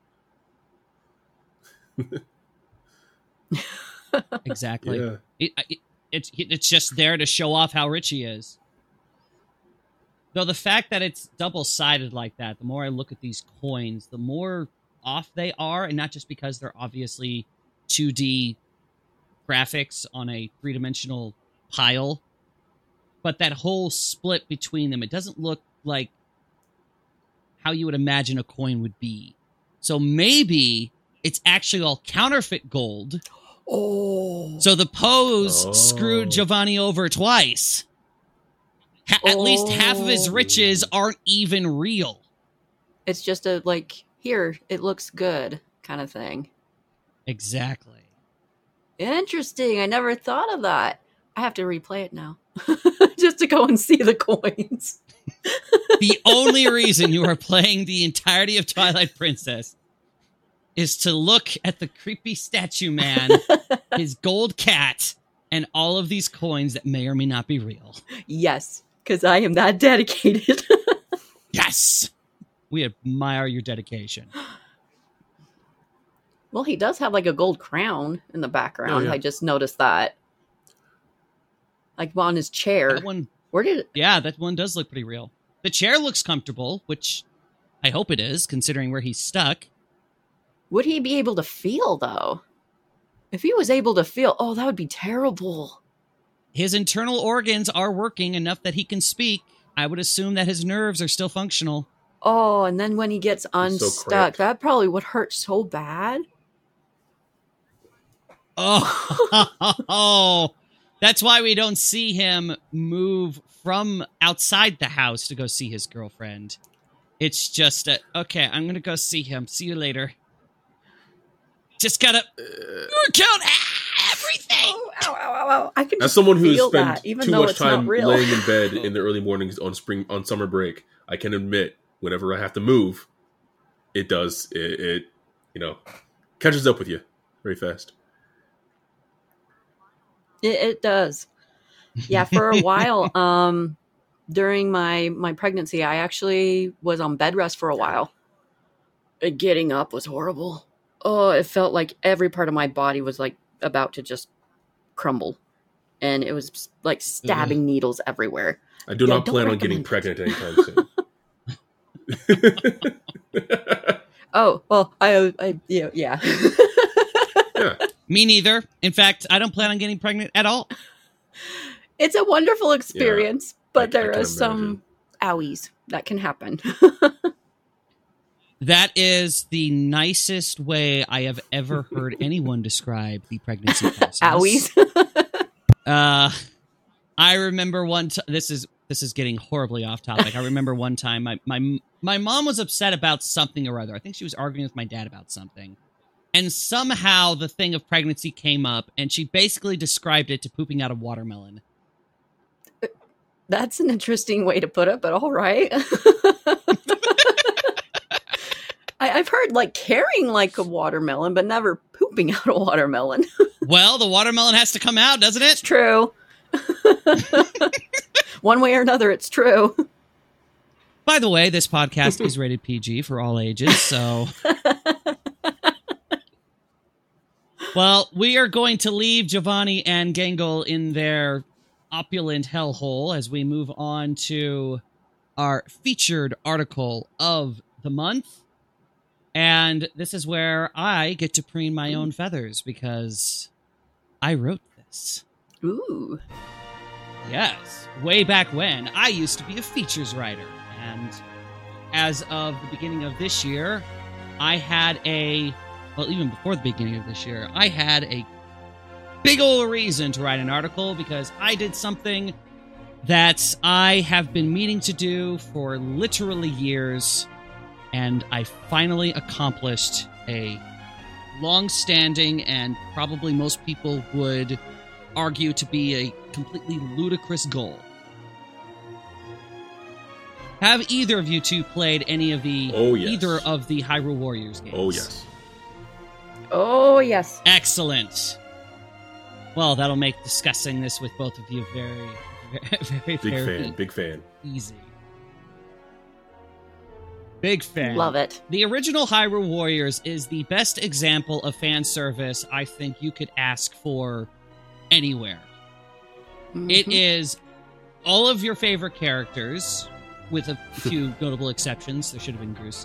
Exactly. Yeah. It, it, it's it's just there to show off how rich he is. Though the fact that it's double-sided like that, the more I look at these coins, the more off they are, and not just because they're obviously two D graphics on a three-dimensional pile, but that whole split between them, it doesn't look like how you would imagine a coin would be. So maybe it's actually all counterfeit gold. Oh. So the pose Oh. screwed Giovanni over twice. Ha- At least half of his Oh. riches aren't even real. It's just a, like, here, it looks good kind of thing. Exactly. Interesting. I never thought of that. I have to replay it now. Just to go and see the coins. The only reason you are playing the entirety of Twilight Princess is to look at the creepy statue man, his gold cat, and all of these coins that may or may not be real. Yes, because I am that dedicated. Yes! We admire your dedication. Well, he does have like a gold crown in the background. Oh, yeah. I just noticed that. Like on his chair. That one, Where did it? yeah, that one does look pretty real. The chair looks comfortable, which I hope it is, considering where he's stuck. Would he be able to feel, though? If he was able to feel, oh, that would be terrible. His internal organs are working enough that he can speak. I would assume that his nerves are still functional. Oh, and then when he gets unstuck, cramped. that probably would hurt so bad. Oh, that's why we don't see him move from outside the house to go see his girlfriend. It's just a, okay, I'm going to go see him. See you later. Just gotta uh, count everything. Oh, ow, ow, ow, ow. I can As just someone who's feel spent that, even too though much it's not time real. laying in bed in the early mornings on spring on summer break, I can admit whenever I have to move, it does it, it you know catches up with you very fast. It, it does. Yeah, for a while, um, during my, my pregnancy, I actually was on bed rest for a while. Uh, Getting up was horrible. Oh, it felt like every part of my body was like about to just crumble. And it was like stabbing needles everywhere. I do Yeah, not don't plan on getting recommend pregnant anytime soon. Oh, well, I, I yeah, yeah. Yeah. Me neither. In fact, I don't plan on getting pregnant at all. It's a wonderful experience, but I- I there can are some owies that can happen. That is the nicest way I have ever heard anyone describe the pregnancy process. Owies. Uh, I remember one time. This is this is getting horribly off topic. I remember one time my my my mom was upset about something or other. I think she was arguing with my dad about something, and somehow the thing of pregnancy came up, and she basically described it to pooping out a watermelon. That's an interesting way to put it, but all right. I, I've heard like carrying like a watermelon, but never pooping out a watermelon. Well, the watermelon has to come out, doesn't It's it? true. One way or another, it's true. By the way, this podcast is rated P G for all ages, so... Well, we are going to leave Giovanni and Gangle in their opulent hellhole as we move on to our featured article of the month. And this is where I get to preen my own feathers because I wrote this. Ooh. Yes, way back when, I used to be a features writer. And as of the beginning of this year, I had a... Well, even before the beginning of this year, I had a big ol' reason to write an article because I did something that I have been meaning to do for literally years, and I finally accomplished a long-standing and probably most people would argue to be a completely ludicrous goal. Have either of you two played any of the Oh, yes. either of the Hyrule Warriors games? Oh yes. Oh, yes. Excellent. Well, that'll make discussing this with both of you very, very, very, Big very fan. Big fan. easy. Big fan. Love it. The original Hyrule Warriors is the best example of fan service I think you could ask for anywhere. Mhm. It is all of your favorite characters, with a few notable exceptions. There should have been Goose.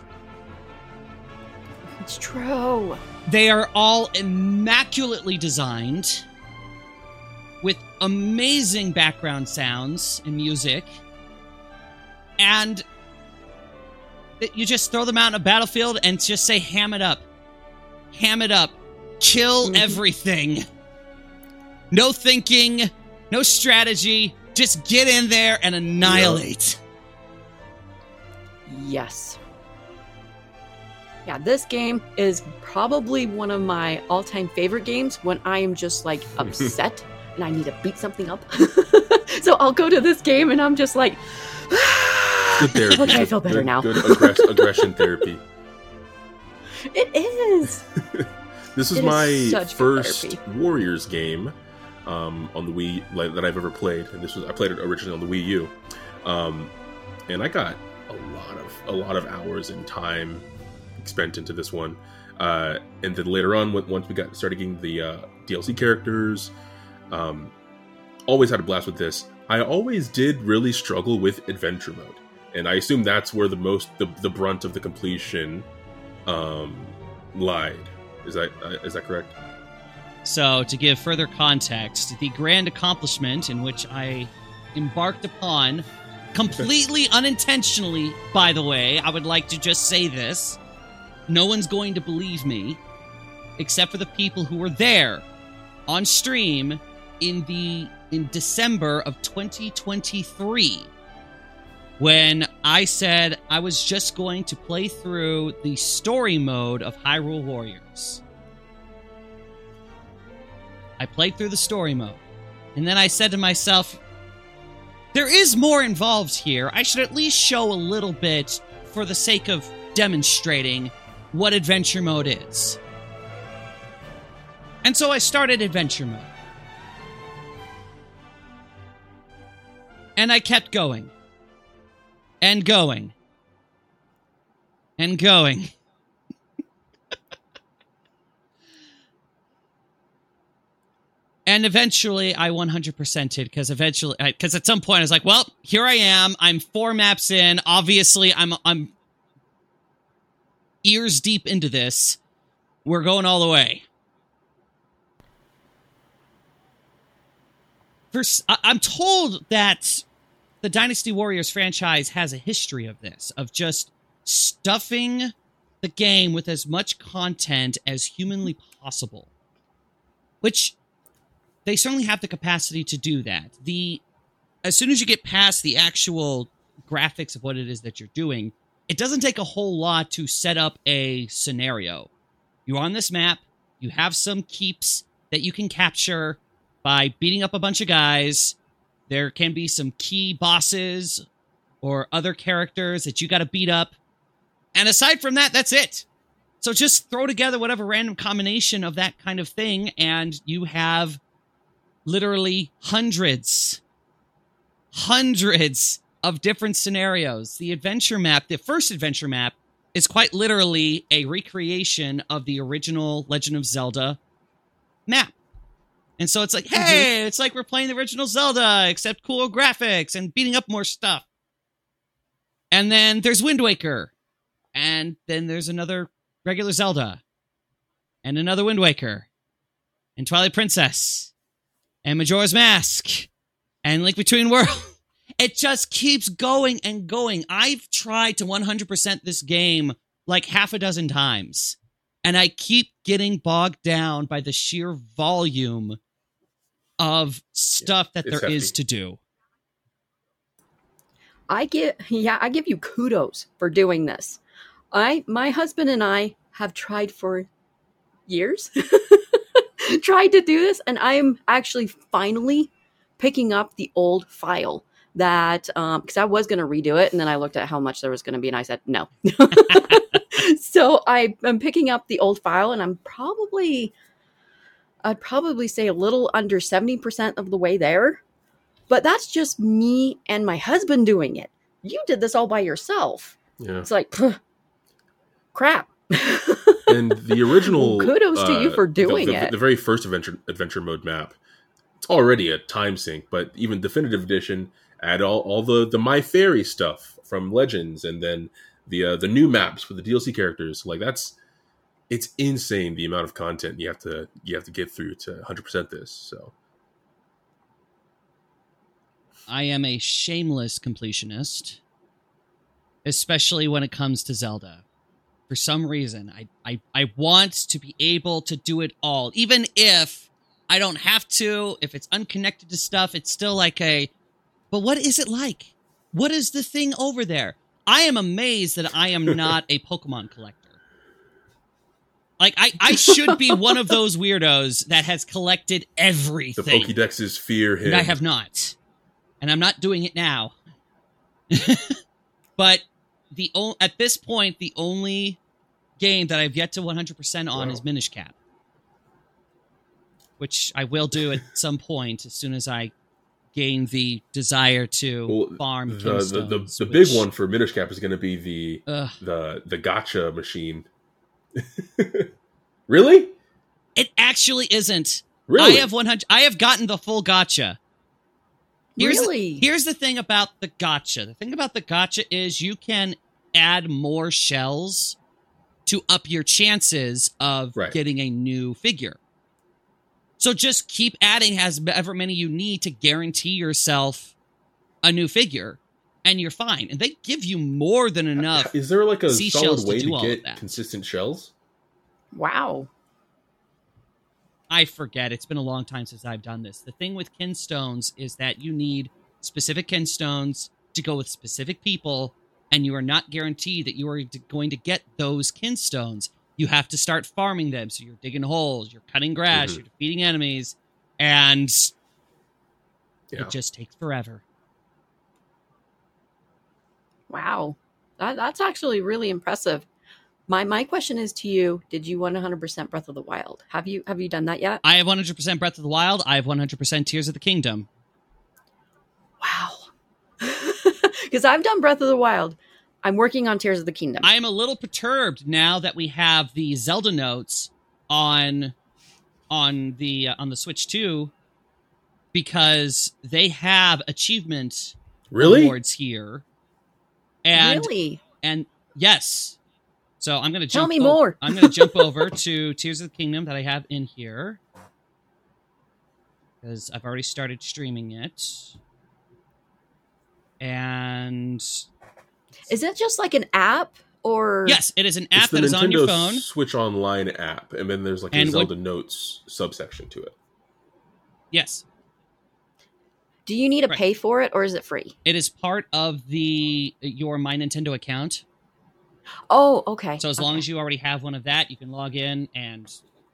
It's true. They are all immaculately designed, with amazing background sounds and music, and it- you just throw them out in a battlefield and just say, ham it up. Ham it up. Kill Mhm. everything. No thinking, no strategy, just get in there and annihilate. Yes. Yeah, this game is probably one of my all-time favorite games when I am just like upset and I need to beat something up. So I'll go to this game and I'm just like, Good therapy. okay, I feel better good, now. Good aggress- aggression therapy. It is. This was It is my such good first therapy. Warriors game um, on the Wii like, that I've ever played, and this was I played it originally on the Wii U, um, and I got a lot of a lot of hours and time spent into this one. Uh, and then later on, when- once we got started getting the uh, D L C characters, um, always had a blast with this. I always did really struggle with adventure mode, and I assume that's where the most the, the brunt of the completion um, lied. Is that uh, is that correct? So, to give further context, the grand accomplishment in which I embarked upon, completely unintentionally, by the way, I would like to just say this. No one's going to believe me, except for the people who were there on stream in the in December of twenty twenty-three, when I said I was just going to play through the story mode of Hyrule Warriors. I played through the story mode, and then I said to myself, there is more involved here. I should at least show a little bit for the sake of demonstrating what adventure mode is. And so I started adventure mode. And I kept going. And going. And going. And eventually I one hundred percented, because eventually, because at some point I was like, well, here I am. I'm four maps in. Obviously, I'm I'm ears deep into this. We're going all the way. First, I- I'm told that the Dynasty Warriors franchise has a history of this, of just stuffing the game with as much content as humanly possible. Which, they certainly have the capacity to do that. The as soon as you get past the actual graphics of what it is that you're doing, it doesn't take a whole lot to set up a scenario. You're on this map, you have some keeps that you can capture by beating up a bunch of guys. There can be some key bosses or other characters that you got to beat up. And aside from that, that's it. So just throw together whatever random combination of that kind of thing, and you have literally hundreds, hundreds of different scenarios. The adventure map, the first adventure map, is quite literally a recreation of the original Legend of Zelda map. And so it's like, hey, mm-hmm. It's like we're playing the original Zelda, except cool graphics and beating up more stuff. And then there's Wind Waker. And then there's another regular Zelda. And another Wind Waker. And Twilight Princess. And Majora's Mask, and Link Between Worlds. It just keeps going and going. I've tried to one hundred percent this game like half a dozen times, and I keep getting bogged down by the sheer volume of stuff that there hefty. is to do. I give, yeah, I give you kudos for doing this. I, my husband and I have tried for years. tried to do this, and I am actually finally picking up the old file that um because I was going to redo it, and then I looked at how much there was going to be, and I said no. So I am picking up the old file, and I'm probably I'd probably say a little under seventy percent of the way there, but that's just me and my husband doing it. You did this all by yourself. Yeah. It's like crap. And the original well, kudos uh, to you for doing the, the, it. The very first adventure adventure mode map, it's already a time sink, but even Definitive Edition add all, all the, the My Fairy stuff from Legends, and then the uh, the new maps with the D L C characters. Like that's it's insane the amount of content you have to you have to get through to one hundred percent this. So I am a shameless completionist, especially when it comes to Zelda. For some reason, I, I, I want to be able to do it all. Even if I don't have to, if it's unconnected to stuff, it's still like a, but what is it like? What is the thing over there? I am amazed that I am not a Pokemon collector. Like, I, I should be one of those weirdos that has collected The everything. Pokédexes fear him. And I have not. And I'm not doing it now. But the o- at this point, the only game that I've yet to one hundred percent on Wow. is Minish Cap. Which I will do at some point as soon as I gain the desire to Well, farm the, the, the, Kinstones, the which- big one for Minish Cap is going to be the Ugh. the the gotcha machine. Really? It actually isn't. Really? I have one hundred. I have gotten the full gotcha. Here's Really? The, here's the thing about the gotcha. The thing about the gotcha is you can add more shells to up your chances of Right. getting a new figure. So just keep adding however many you need to guarantee yourself a new figure, and you're fine. And they give you more than enough. Is there like a seashells solid way to do to, all of get that. consistent shells? Wow. I forget. It's been a long time since I've done this. The thing with kinstones is that you need specific kinstones to go with specific people, and you are not guaranteed that you are d- going to get those kinstones. You have to start farming them. So you're digging holes, you're cutting grass, Mhm. you're defeating enemies, and Yeah. it just takes forever. Wow. That, that's actually really impressive. My my question is to you, did you one hundred percent Breath of the Wild? Have you have you done that yet? I have one hundred percent Breath of the Wild. I have one hundred percent Tears of the Kingdom. Wow. Because I've done Breath of the Wild. I'm working on Tears of the Kingdom. I am a little perturbed now that we have the Zelda notes on on the uh, on the Switch two, because they have achievement Really? awards here. And really? and yes. So I'm going to Tell jump me o- more. I'm going to jump over to Tears of the Kingdom that I have in here, because I've already started streaming it. And Is it just like an app or yes, it is an It's app the that is Nintendo on your phone. Switch Online app, and then there's like a And what- Zelda Notes subsection to it. Yes. do you need to Right. pay for it or is it free? It is part of the your My Nintendo account. Oh, okay. So as long okay. as you already have one of that, you can log in, and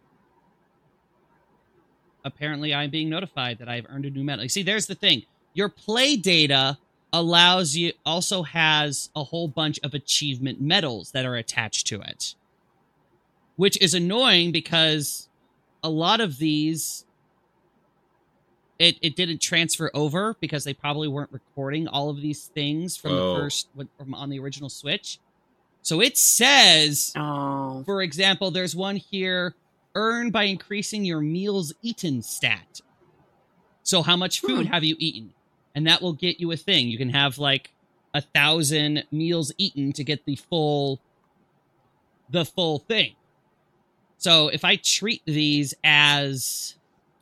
apparently I'm being notified that I've earned a new medal. You see, there's the thing. Your play data allows you, also has a whole bunch of achievement medals that are attached to it, which is annoying because a lot of these it, it didn't transfer over because they probably weren't recording all of these things from Oh. the first from on the original Switch. So it says, Oh. for example, there's one here, earn by increasing your meals eaten stat. So how much food Hmm. have you eaten? And that will get you a thing. You can have like a thousand meals eaten to get the full, the full thing. So if I treat these as,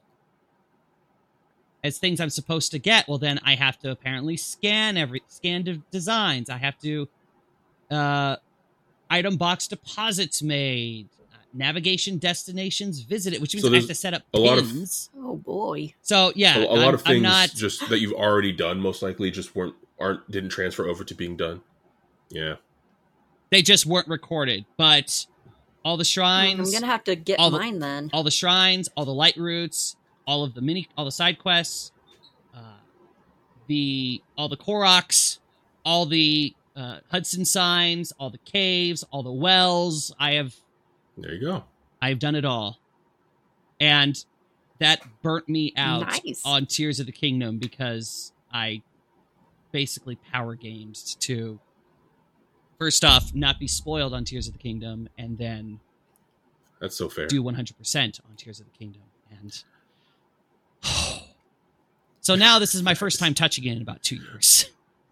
as things I'm supposed to get, well then I have to apparently scan every, scan de- designs. I have to, uh, item box deposits made, uh, navigation destinations visited, which means So I have there's to set up a lot of- pins. Oh boy. So yeah, a, a lot I'm, of I'm things not. just that you've already done most likely just weren't aren't didn't transfer over to being done. Yeah. They just weren't recorded, but all the I'm shrines, gonna have to get all the- mine then. all the shrines, all the light routes, all of the mini, all the side quests, uh, the all the Koroks, all the uh, Hudson signs, all the caves, all the wells. I have There you go. I've done it all. And that burnt me out Nice. on Tears of the Kingdom because I basically power gamed to, first off, not be spoiled on Tears of the Kingdom, and then That's so fair. do one hundred percent on Tears of the Kingdom. And so now this is my first time touching it in about two years.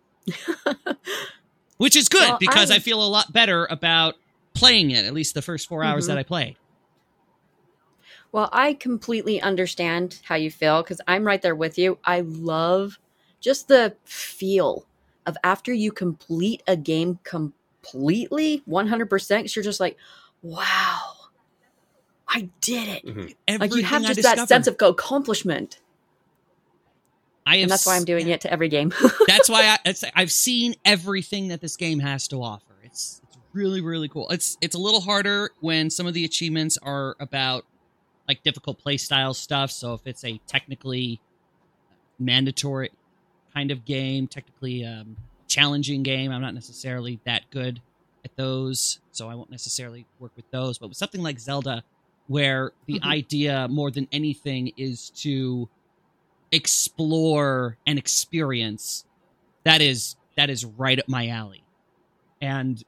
Which is good Well, because I... I- feel a lot better about playing it, at least the first four hours Mhm. that I played. Well, I completely understand how you feel because I'm right there with you. I love just the feel of after you complete a game completely, one hundred percent, because you're just like, wow, I did it. Mhm. Like you have Everything I just that discovered. sense of accomplishment. I have And that's why I'm doing it to every game. That's why I, it's, I've seen everything that this game has to offer. It's it's really, really cool. It's it's a little harder when some of the achievements are about like difficult play style stuff. So if it's a technically mandatory kind of game, technically um, challenging game, I'm not necessarily that good at those, so I won't necessarily work with those. But with something like Zelda, where the mm-hmm. idea more than anything is to explore and experience, that is that is right up my alley. And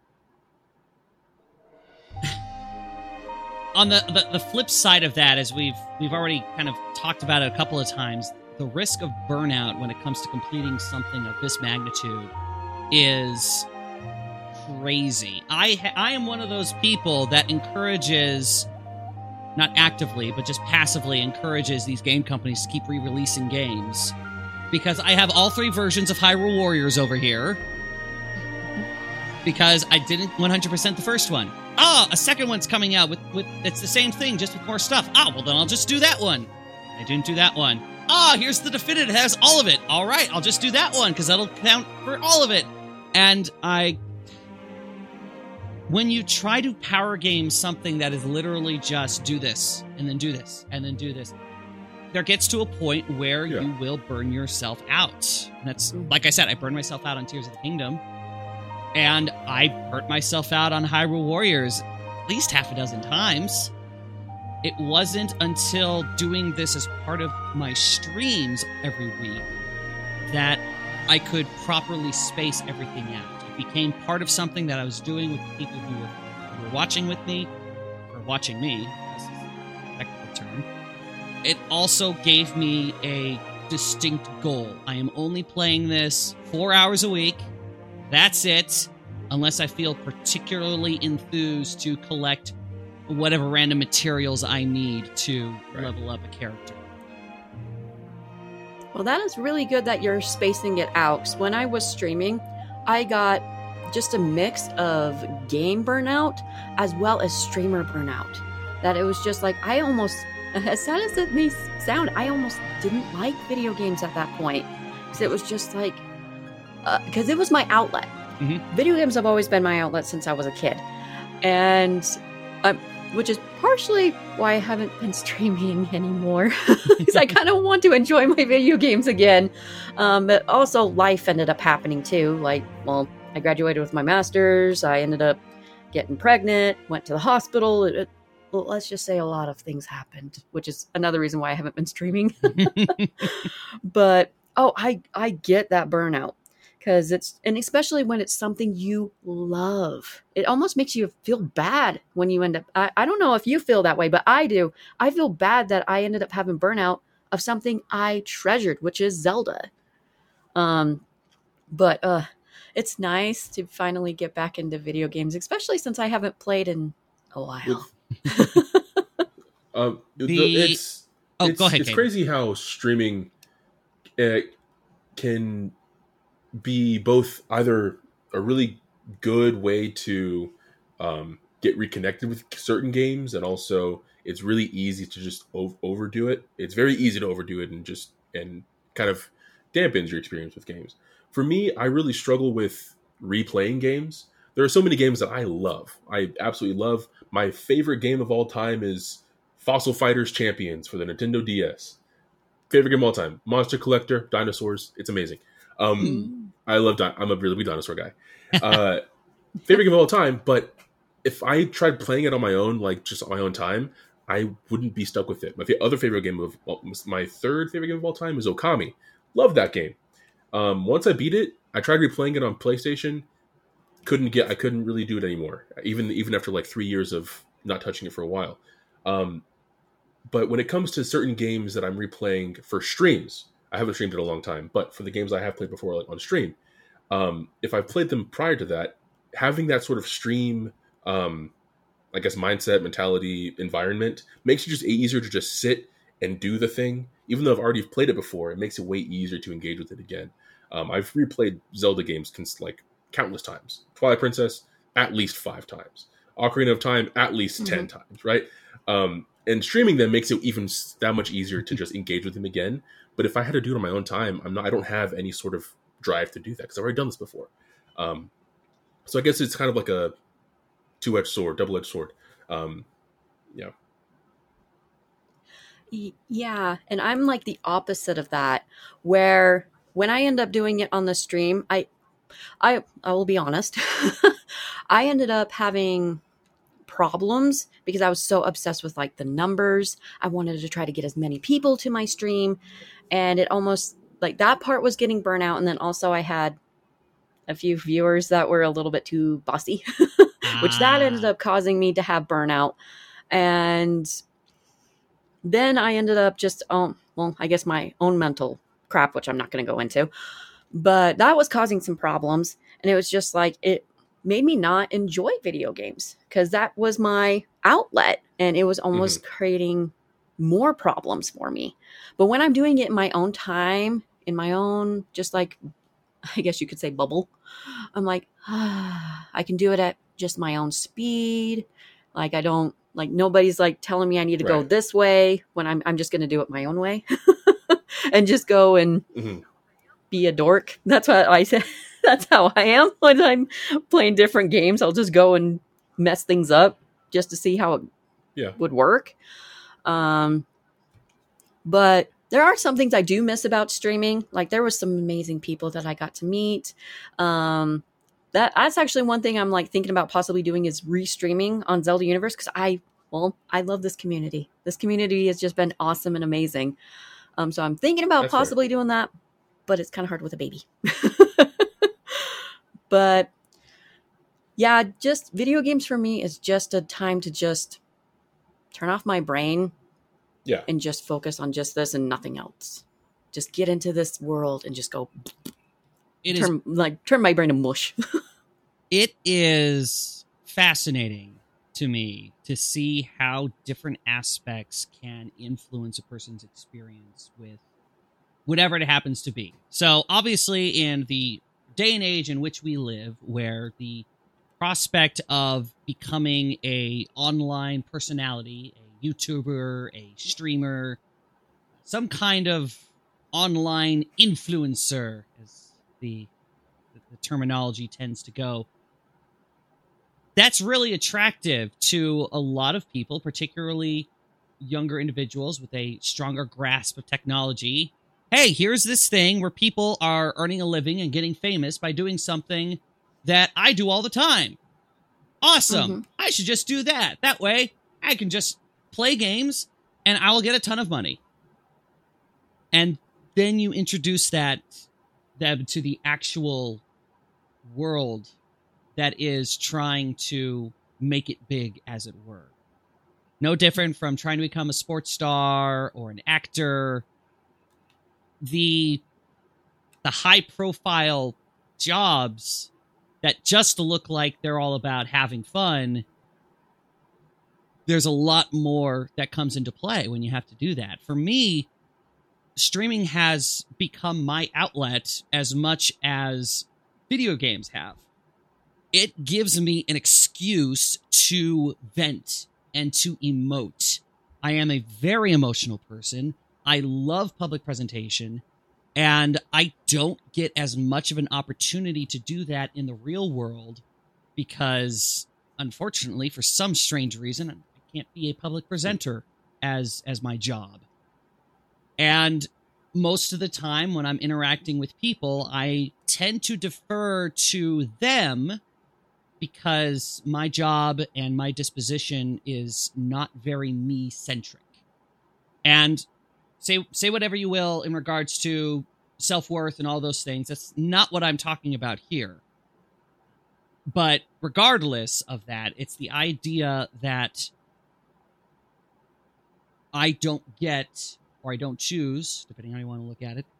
on the, the the flip side of that, as we've we've already kind of talked about it a couple of times, the risk of burnout when it comes to completing something of this magnitude is crazy. I ha- I am one of those people that encourages, not actively, but just passively encourages these game companies to keep re-releasing games, because I have all three versions of Hyrule Warriors over here, because I didn't one hundred percent the first one. Ah, a second one's coming out with, with it's the same thing, just with more stuff. Ah, well then I'll just do that one. I didn't do that one. Ah, here's the definitive, it has all of it. All right, I'll just do that one, because that'll count for all of it. And I... When you try to power game something that is literally just do this, and then do this, and then do this, there gets to a point where yeah. you will burn yourself out. And that's, like I said, I burned myself out on Tears of the Kingdom, and I burnt myself out on Hyrule Warriors at least half a dozen times. It wasn't until doing this as part of my streams every week that I could properly space everything out. It became part of something that I was doing with the people who were, who were watching with me, or watching me, this is a technical term. It also gave me a distinct goal. I am only playing this four hours a week. That's it, unless I feel particularly enthused to collect whatever random materials I need to right. level up a character. Well, that is really good that you're spacing it out. 'Cause when I was streaming, I got just a mix of game burnout as well as streamer burnout. That it was just like, I almost, as sad as it may sound, I almost didn't like video games at that point. Because it was just like, because uh, it was my outlet. Mm-hmm. Video games have always been my outlet since I was a kid. And um, which is partially why I haven't been streaming anymore, because I kind of want to enjoy my video games again. Um, but also life ended up happening too. Like, well, I graduated with my master's. I ended up getting pregnant, went to the hospital. It, it, well, let's just say a lot of things happened, which is another reason why I haven't been streaming. But, oh, I, I get that burnout. Because it's, and especially when it's something you love, it almost makes you feel bad when you end up, I, I don't know if you feel that way, but I do. I feel bad that I ended up having burnout of something I treasured, which is Zelda. Um, but uh, it's nice to finally get back into video games, especially since I haven't played in a while. um, the, it's, oh, it's, go ahead, it's Kate. crazy how streaming uh, can be both either a really good way to um, get reconnected with certain games, and also it's really easy to just o- overdo it. It's very easy to overdo it and just and kind of dampens your experience with games. For me, I really struggle with replaying games. There are so many games that I love. I absolutely love. My favorite game of all time is Fossil Fighters Champions for the Nintendo D S. Favorite game of all time. Monster Collector, dinosaurs. It's amazing. Um, mm. I love, di- I'm a really big dinosaur guy. Uh, favorite game of all time, but if I tried playing it on my own, like just on my own time, I wouldn't be stuck with it. My other favorite game of, well, my third favorite game of all time is Okami. Love that game. Um, once I beat it, I tried replaying it on PlayStation. Couldn't get, I couldn't really do it anymore. Even, even after like three years of not touching it for a while. Um, but when it comes to certain games that I'm replaying for streams, I haven't streamed in a long time, but for the games I have played before, like on stream, um, if I've played them prior to that, having that sort of stream, um, I guess, mindset, mentality, environment makes it just easier to just sit and do the thing. Even though I've already played it before, it makes it way easier to engage with it again. Um, I've replayed Zelda games cons- like countless times. Twilight Princess, at least five times. Ocarina of Time, at least mm-hmm. ten times, right? Um, and streaming them makes it even that much easier to just engage with them again. But if I had to do it on my own time, I'm not. I don't have any sort of drive to do that because I've already done this before. Um, so I guess it's kind of like a two edged sword, double edged sword. Um, yeah. Yeah, and I'm like the opposite of that, where when I end up doing it on the stream, I I I will be honest, I ended up having problems because I was so obsessed with like the numbers. I wanted to try to get as many people to my stream, and it almost like that part was getting burnt out. And then also I had a few viewers that were a little bit too bossy, which that ended up causing me to have burnout. And then I ended up just, um, well, I guess my own mental crap, which I'm not going to go into, but that was causing some problems. And it was just like, it made me not enjoy video games because that was my outlet, and it was almost mm-hmm. creating more problems for me. But when I'm doing it in my own time, in my own, just like, I guess you could say bubble, I'm like, ah, I can do it at just my own speed. Like I don't, like nobody's like telling me I need to right. go this way when I'm I'm just going to do it my own way and just go and mm-hmm. be a dork. That's what I said. That's how I am when I'm playing different games. I'll just go and mess things up just to see how it yeah. would work. Um, but there are some things I do miss about streaming. Like there was some amazing people that I got to meet. Um, That that's actually one thing I'm like thinking about possibly doing is restreaming on Zelda Universe because I well I love this community. This community has just been awesome and amazing. Um, so I'm thinking about that's possibly fair. doing that, but it's kind of hard with a baby. But yeah, just video games for me is just a time to just turn off my brain, yeah, and just focus on just this and nothing else. Just get into this world and just go. It turn, is like turn my brain to mush. It is fascinating to me to see how different aspects can influence a person's experience with whatever it happens to be. So obviously in the day and age in which we live, where the prospect of becoming a online personality, a YouTuber, a streamer, some kind of online influencer, as the, the terminology tends to go, that's really attractive to a lot of people, particularly younger individuals with a stronger grasp of technology. Hey, here's this thing where people are earning a living and getting famous by doing something that I do all the time. Awesome. Mm-hmm. I should just do that. That way, I can just play games and I will get a ton of money. And then you introduce that, that to the actual world that is trying to make it big, as it were. No different from trying to become a sports star or an actor. The, the high-profile jobs that just look like they're all about having fun, there's a lot more that comes into play when you have to do that. For me, streaming has become my outlet as much as video games have. It gives me an excuse to vent and to emote. I am a very emotional person. I love public presentation, and I don't get as much of an opportunity to do that in the real world because, unfortunately, for some strange reason, I can't be a public presenter as as my job. And most of the time when I'm interacting with people, I tend to defer to them because my job and my disposition is not very me-centric. And say say whatever you will in regards to self-worth and all those things. That's not what I'm talking about here. But regardless of that, it's the idea that I don't get, or I don't choose, depending on how you want to look at it,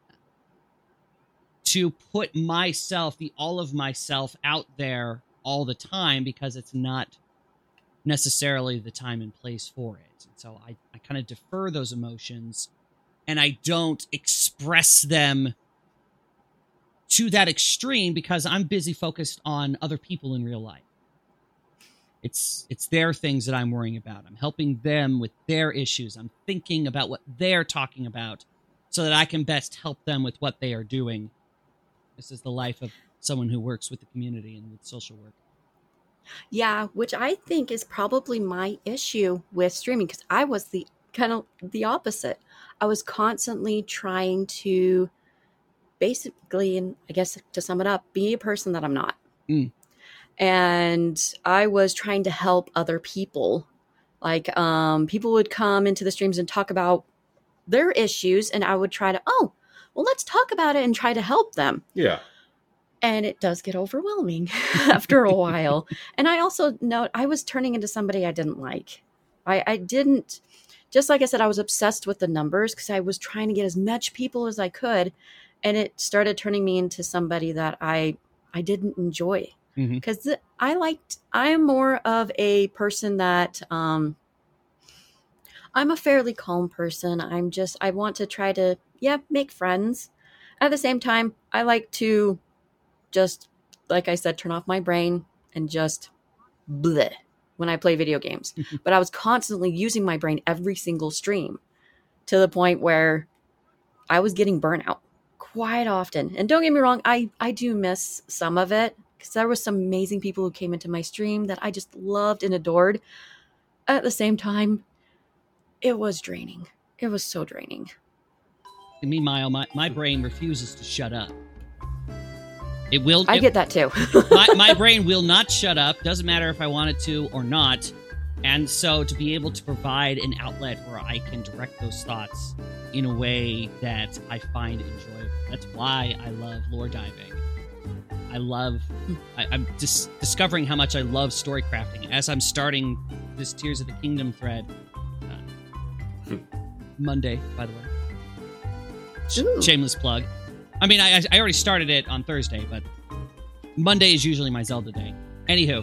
to put myself, the all of myself, out there all the time because it's not necessarily the time and place for it. And so I, I kind of defer those emotions and I don't express them to that extreme because I'm busy focused on other people in real life. It's it's their things that I'm worrying about. I'm helping them with their issues. I'm thinking about what they're talking about so that I can best help them with what they are doing. This is the life of someone who works with the community and with social work. Yeah, which I think is probably my issue with streaming, because I was the kind of the opposite. I was constantly trying to basically, and I guess to sum it up, be a person that I'm not. Mm. And I was trying to help other people. Like, um, people would come into the streams and talk about their issues, and I would try to, oh, well, let's talk about it and try to help them. Yeah. And it does get overwhelming after a while. And I also know I was turning into somebody I didn't like. I, I didn't, just like I said, I was obsessed with the numbers because I was trying to get as much people as I could. And it started turning me into somebody that I, I didn't enjoy. Because mm-hmm. I liked, I'm more of a person that, um, I'm a fairly calm person. I'm just, I want to try to, yeah, make friends. At the same time, I like to just, like I said, turn off my brain and just bleh when I play video games. But I was constantly using my brain every single stream to the point where I was getting burnout quite often. And don't get me wrong, I, I do miss some of it because there was some amazing people who came into my stream that I just loved and adored. At the same time, it was draining. It was so draining. Meanwhile, my, my brain refuses to shut up. It will. I it, get that too. my, my brain will not shut up. Doesn't matter if I want it to or not. And so to be able to provide an outlet where I can direct those thoughts in a way that I find enjoyable. That's why I love lore diving. I love, I, I'm just discovering how much I love story crafting. As I'm starting this Tears of the Kingdom thread, uh, Monday, by the way. Ooh. Shameless plug. I mean, I, I already started it on Thursday, but Monday is usually my Zelda day. Anywho,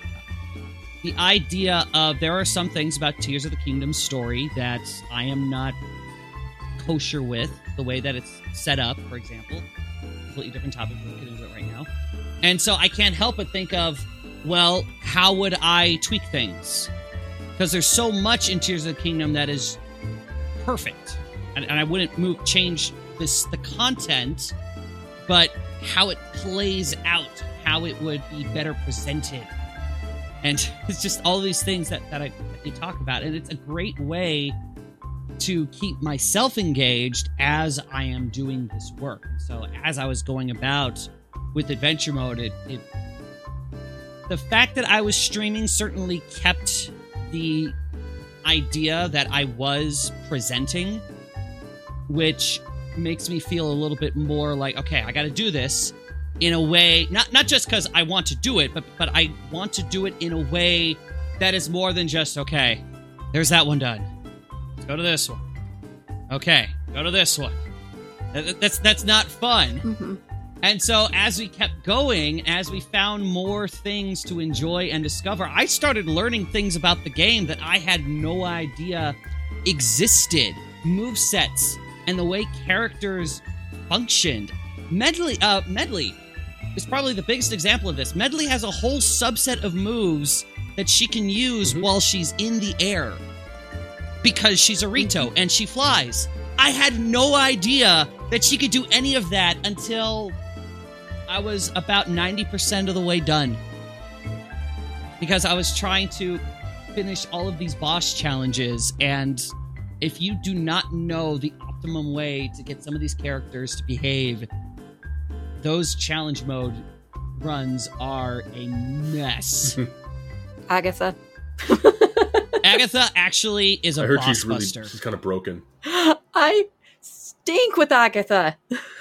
the idea of there are some things about Tears of the Kingdom story that I am not kosher with, the way that it's set up, for example. Completely different topic, we'll get into it right now. And so I can't help but think of, well, how would I tweak things? Because there's so much in Tears of the Kingdom that is perfect. And, and I wouldn't move, change this the content, but how it plays out, how it would be better presented. And it's just all these things that, that I that you talk about. And it's a great way to keep myself engaged as I am doing this work. And so as I was going about with adventure mode, it, it the fact that I was streaming certainly kept the idea that I was presenting, which makes me feel a little bit more like, okay, I got to do this in a way, not not just because I want to do it, but but I want to do it in a way that is more than just, okay, there's that one done. Let's go to this one. Okay, go to this one. That, that's that's not fun. Mm-hmm. And so as we kept going, as we found more things to enjoy and discover, I started learning things about the game that I had no idea existed. Movesets and the way characters functioned. Medley, uh, Medley is probably the biggest example of this. Medley has a whole subset of moves that she can use mm-hmm. while she's in the air because she's a Rito mm-hmm. and she flies. I had no idea that she could do any of that until I was about ninety percent of the way done. Because I was trying to finish all of these boss challenges, and if you do not know the optimum way to get some of these characters to behave, those challenge mode runs are a mess. Agatha. Agatha actually is a I heard boss she's really, buster. she's kind of broken. I stink with Agatha.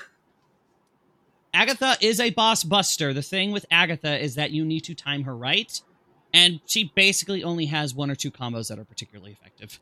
Agatha is a boss buster. The thing with Agatha is that you need to time her right, and she basically only has one or two combos that are particularly effective.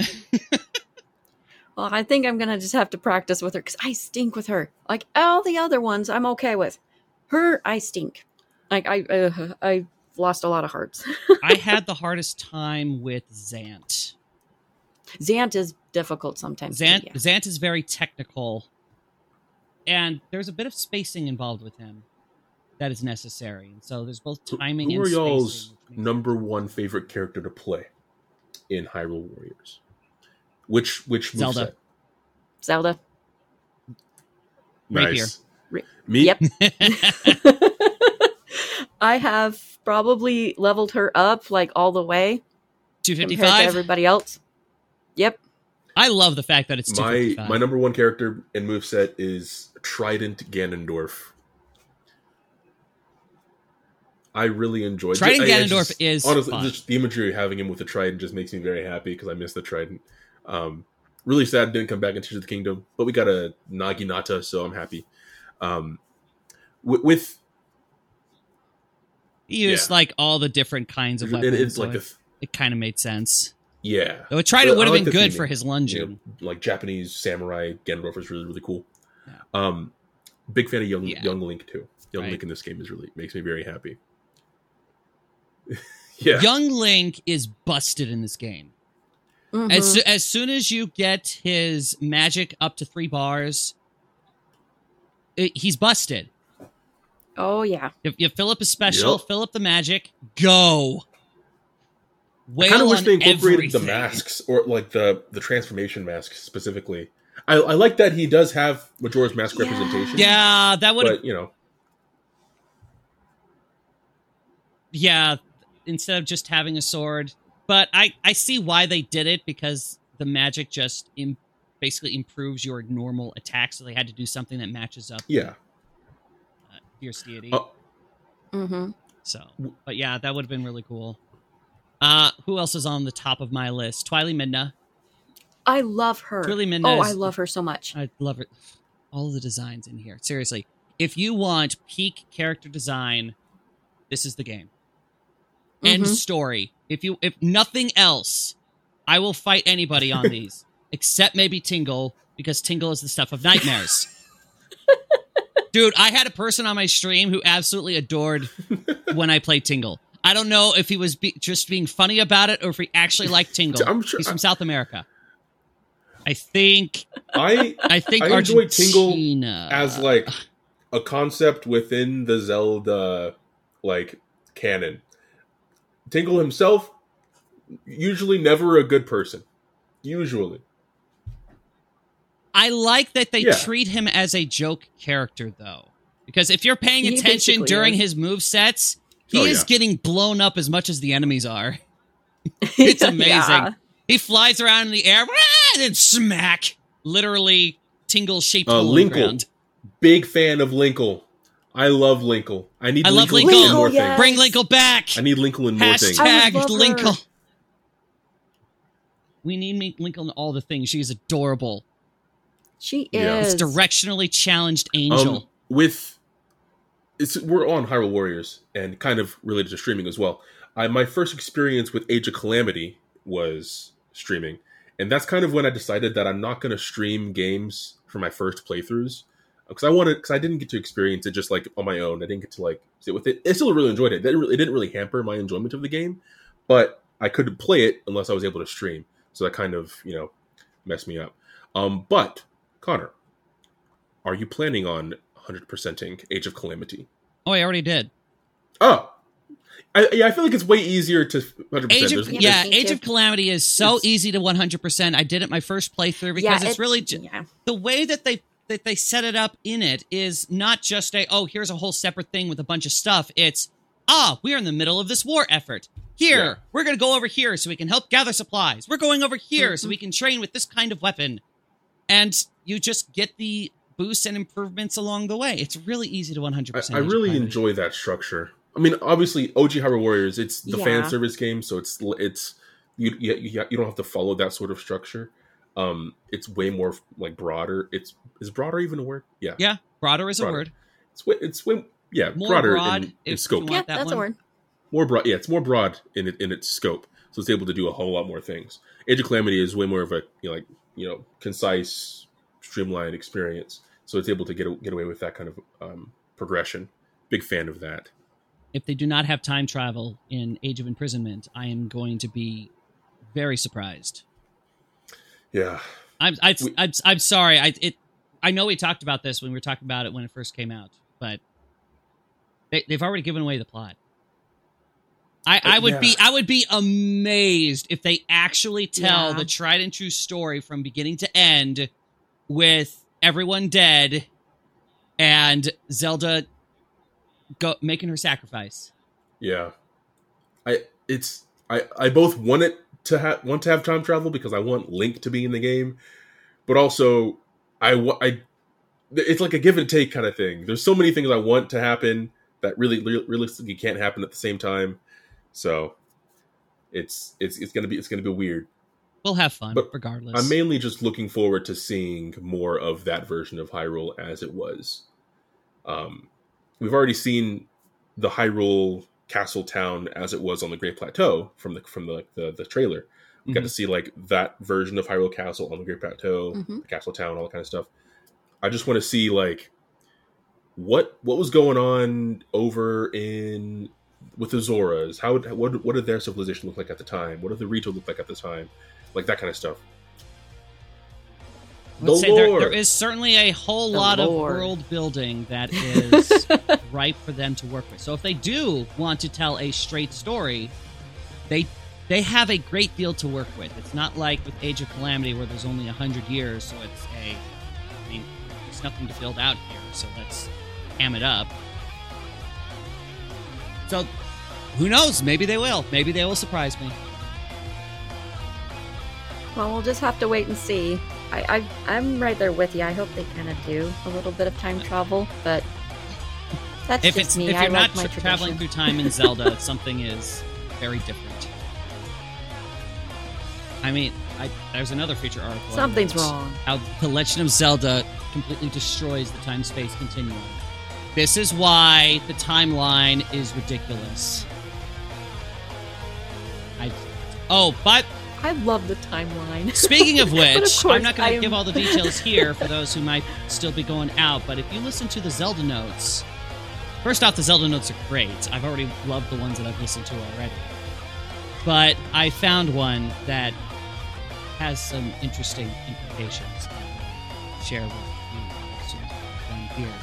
Well, I think I'm going to just have to practice with her because I stink with her. Like, all the other ones I'm okay with. Her, I stink. Like, I uh, I lost a lot of hearts. I had the hardest time with Zant. Zant is difficult sometimes. Zant, too, yeah. Zant is very technical, and there's a bit of spacing involved with him that is necessary. And so there's both timing Who and are y'all's spacing. Which makes number one favorite character to play in Hyrule Warriors? Which which Zelda. moveset? Zelda. Right Nice. Ra- Me? Yep. I have probably leveled her up like all the way two compared to fifty-five. everybody else. Yep. I love the fact that it's two My fifty-five. my number one character in moveset is Trident Ganondorf. I really enjoyed Trident I, I Ganondorf just, is honestly fun. just the imagery of having him with the trident just makes me very happy because I miss the trident. Um, really sad it didn't come back in Tears of the Kingdom, but we got a Naginata, so I'm happy. Um, with, with He used yeah. like all the different kinds of it, weapons. it's so like it, a th- it kind of made sense. yeah. Though a trident But would I have like been the good theming. for his lunging. You know, like Japanese samurai Ganondorf was really really cool. Yeah. Um, big fan of young Yeah. young Link too. Young Right. Link in this game is really makes me very happy. yeah, Young Link is busted in this game. Mhm. As, as soon as you get his magic up to three bars, it, he's busted. Oh, yeah. If you fill up a special, Yep. fill up the magic, go. Wail I kind of wish on they incorporated everything. the masks or like the the transformation mask specifically. I, I like that he does have Majora's Mask Yeah. representation. Yeah, that would have. but you know, Yeah, instead of just having a sword. But I, I see why they did it, because the magic just Im- basically improves your normal attack, so they had to do something that matches up yeah. uh, Fierce Deity. Oh. Mm-hmm. So, but yeah, that would have been really cool. Uh, who else is on the top of my list? Twily Midna. I love her. Twily Midna Oh, is- I love her so much. I love it. All of the designs in here. Seriously, if you want peak character design, this is the game. End Mhm. story. If you, if nothing else, I will fight anybody on these, except maybe Tingle, because Tingle is the stuff of nightmares. Dude, I had a person on my stream who absolutely adored when I played Tingle. I don't know if he was be- just being funny about it or if he actually liked Tingle. I'm sure- He's from South America. I think. I I think I enjoy Argentina. Tingle as like a concept within the Zelda like canon. Tingle himself, usually never a good person. Usually. I like that they Yeah. treat him as a joke character, though. Because if you're paying He attention basically during is. his movesets, he Oh, is yeah. getting blown up as much as the enemies are. It's amazing. Yeah. He flies around in the air, and then smack! Literally, Tingle-shaped Uh, hole in the Linkle. ground. Big fan of Linkle. I love Linkle. I need I love Linkle in Linkle. more Yes. things. Bring Linkle back! I need Linkle in more things. I Hashtag would love her. Linkle. We need me- Linkle in all the things. She's adorable. She Yeah. is. It's directionally challenged angel. Um, with it's we're on Hyrule Warriors and kind of related to streaming as well. I, my first experience with Age of Calamity was streaming, and that's kind of when I decided that I'm not going to stream games for my first playthroughs because I wanted because I didn't get to experience it just like on my own. I didn't get to like sit with it. I still really enjoyed it. It didn't really, it didn't really hamper my enjoyment of the game, but I couldn't play it unless I was able to stream. So that kind of you know messed me up. Um, but Connor, are you planning on one hundred percenting Age of Calamity? Oh, I already did. Oh, I, yeah, I feel like it's way easier to one hundred percent. Age of, There's- yeah, me Age too. of Calamity is so It's- easy to one hundred percent. I did it my first playthrough because yeah, it's really ju- yeah. the way that they that they set it up in it is not just a oh here's a whole separate thing with a bunch of stuff. It's ah we're in the middle of this war effort. Here Yeah. we're gonna go over here so we can help gather supplies. We're going over here so Mhm. we can train with this kind of weapon, and you just get the boosts and improvements along the way. It's really easy to one hundred I, percent. I really enjoy that structure. I mean, obviously, O G Hyrule Warriors, it's the Yeah. fan service game, so it's it's you, you you you don't have to follow that sort of structure. Um, it's way more like broader. It's is broader even a word? Yeah, Yeah, broader is a Broader. word. It's way, it's way, yeah More broader broad, in, in if scope. you want Yeah, that that's one. a word. More broad, yeah, it's more broad in it, in its scope, so it's able to do a whole lot more things. Age of Calamity is way more of a you know, like you know concise, streamlined experience, so it's able to get get away with that kind of um, progression. Big fan of that. If they do not have time travel in Age of Imprisonment, I am going to be very surprised. Yeah, I'm I, We- I'm I'm sorry. I it I know we talked about this when we were talking about it when it first came out, but they, they've already given away the plot. I, I Uh, would yeah. be I would be amazed if they actually tell Yeah. the tried and true story from beginning to end with everyone dead and Zelda go making her sacrifice. Yeah, I it's I I both want it to have want to have time travel because I want Link to be in the game, but also I I it's like a give and take kind of thing. There's so many things I want to happen that really realistically can't happen at the same time. So it's it's it's gonna be it's gonna be weird. We'll have fun, but regardless. I'm mainly just looking forward to seeing more of that version of Hyrule as it was. Um, we've already seen the Hyrule castle town as it was on the Great Plateau from the from the the, the trailer. We mm-hmm. got to see like that version of Hyrule Castle on the Great Plateau, mm-hmm. the castle town, all that kind of stuff. I just want to see like what what was going on over in with the Zoras. How what what did their civilization look like at the time? What did the Rito look like at the time? Like that kind of stuff. I would the say there, there is certainly a whole the lot lore. of world building that is ripe for them to work with. So if they do want to tell a straight story, they they have a great deal to work with. It's not like with Age of Calamity where there's only a hundred years, so it's a I mean there's nothing to build out here, so let's ham it up. So who knows? Maybe they will. Maybe they will surprise me. Well, we'll just have to wait and see. I, I, I'm right there with you. I hope they kind of do a little bit of time travel, but that's if just it's, me. If you're I not like my tra- traveling through time in Zelda, something is very different. I mean, I, there's another feature article. Something's wrong. How The Legend of Zelda completely destroys the time-space continuum. This is why the timeline is ridiculous. I, oh, but... I love the timeline. Speaking of which, of I'm not going to am... give all the details here for those who might still be going out, but if you listen to the Zelda notes, first off, the Zelda notes are great. I've already loved the ones that I've listened to already. But I found one that has some interesting implications that I'll share with you as soon as we're done here.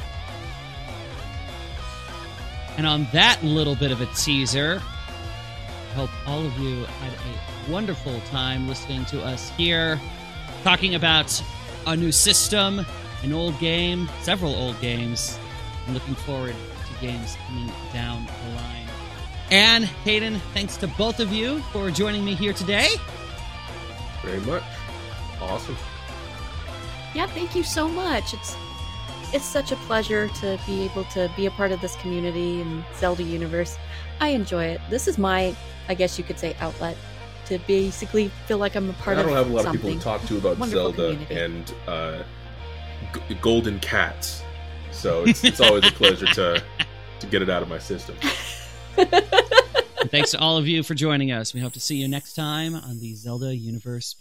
And on that little bit of a teaser, I hope all of you had a wonderful time listening to us here, talking about a new system, an old game, several old games, and looking forward to games coming down the line. And Hayden, thanks to both of you for joining me here today. Very much. Awesome. Yeah, thank you so much. It's it's such a pleasure to be able to be a part of this community and Zelda universe. I enjoy it. This is my, I guess you could say, outlet to basically feel like I'm a part of something. I don't have a lot of people to talk to about Wonderful Zelda community. and uh, g- golden cats, so it's, it's always a pleasure to to get it out of my system. Thanks to all of you for joining us. We hope to see you next time on the Zelda Universe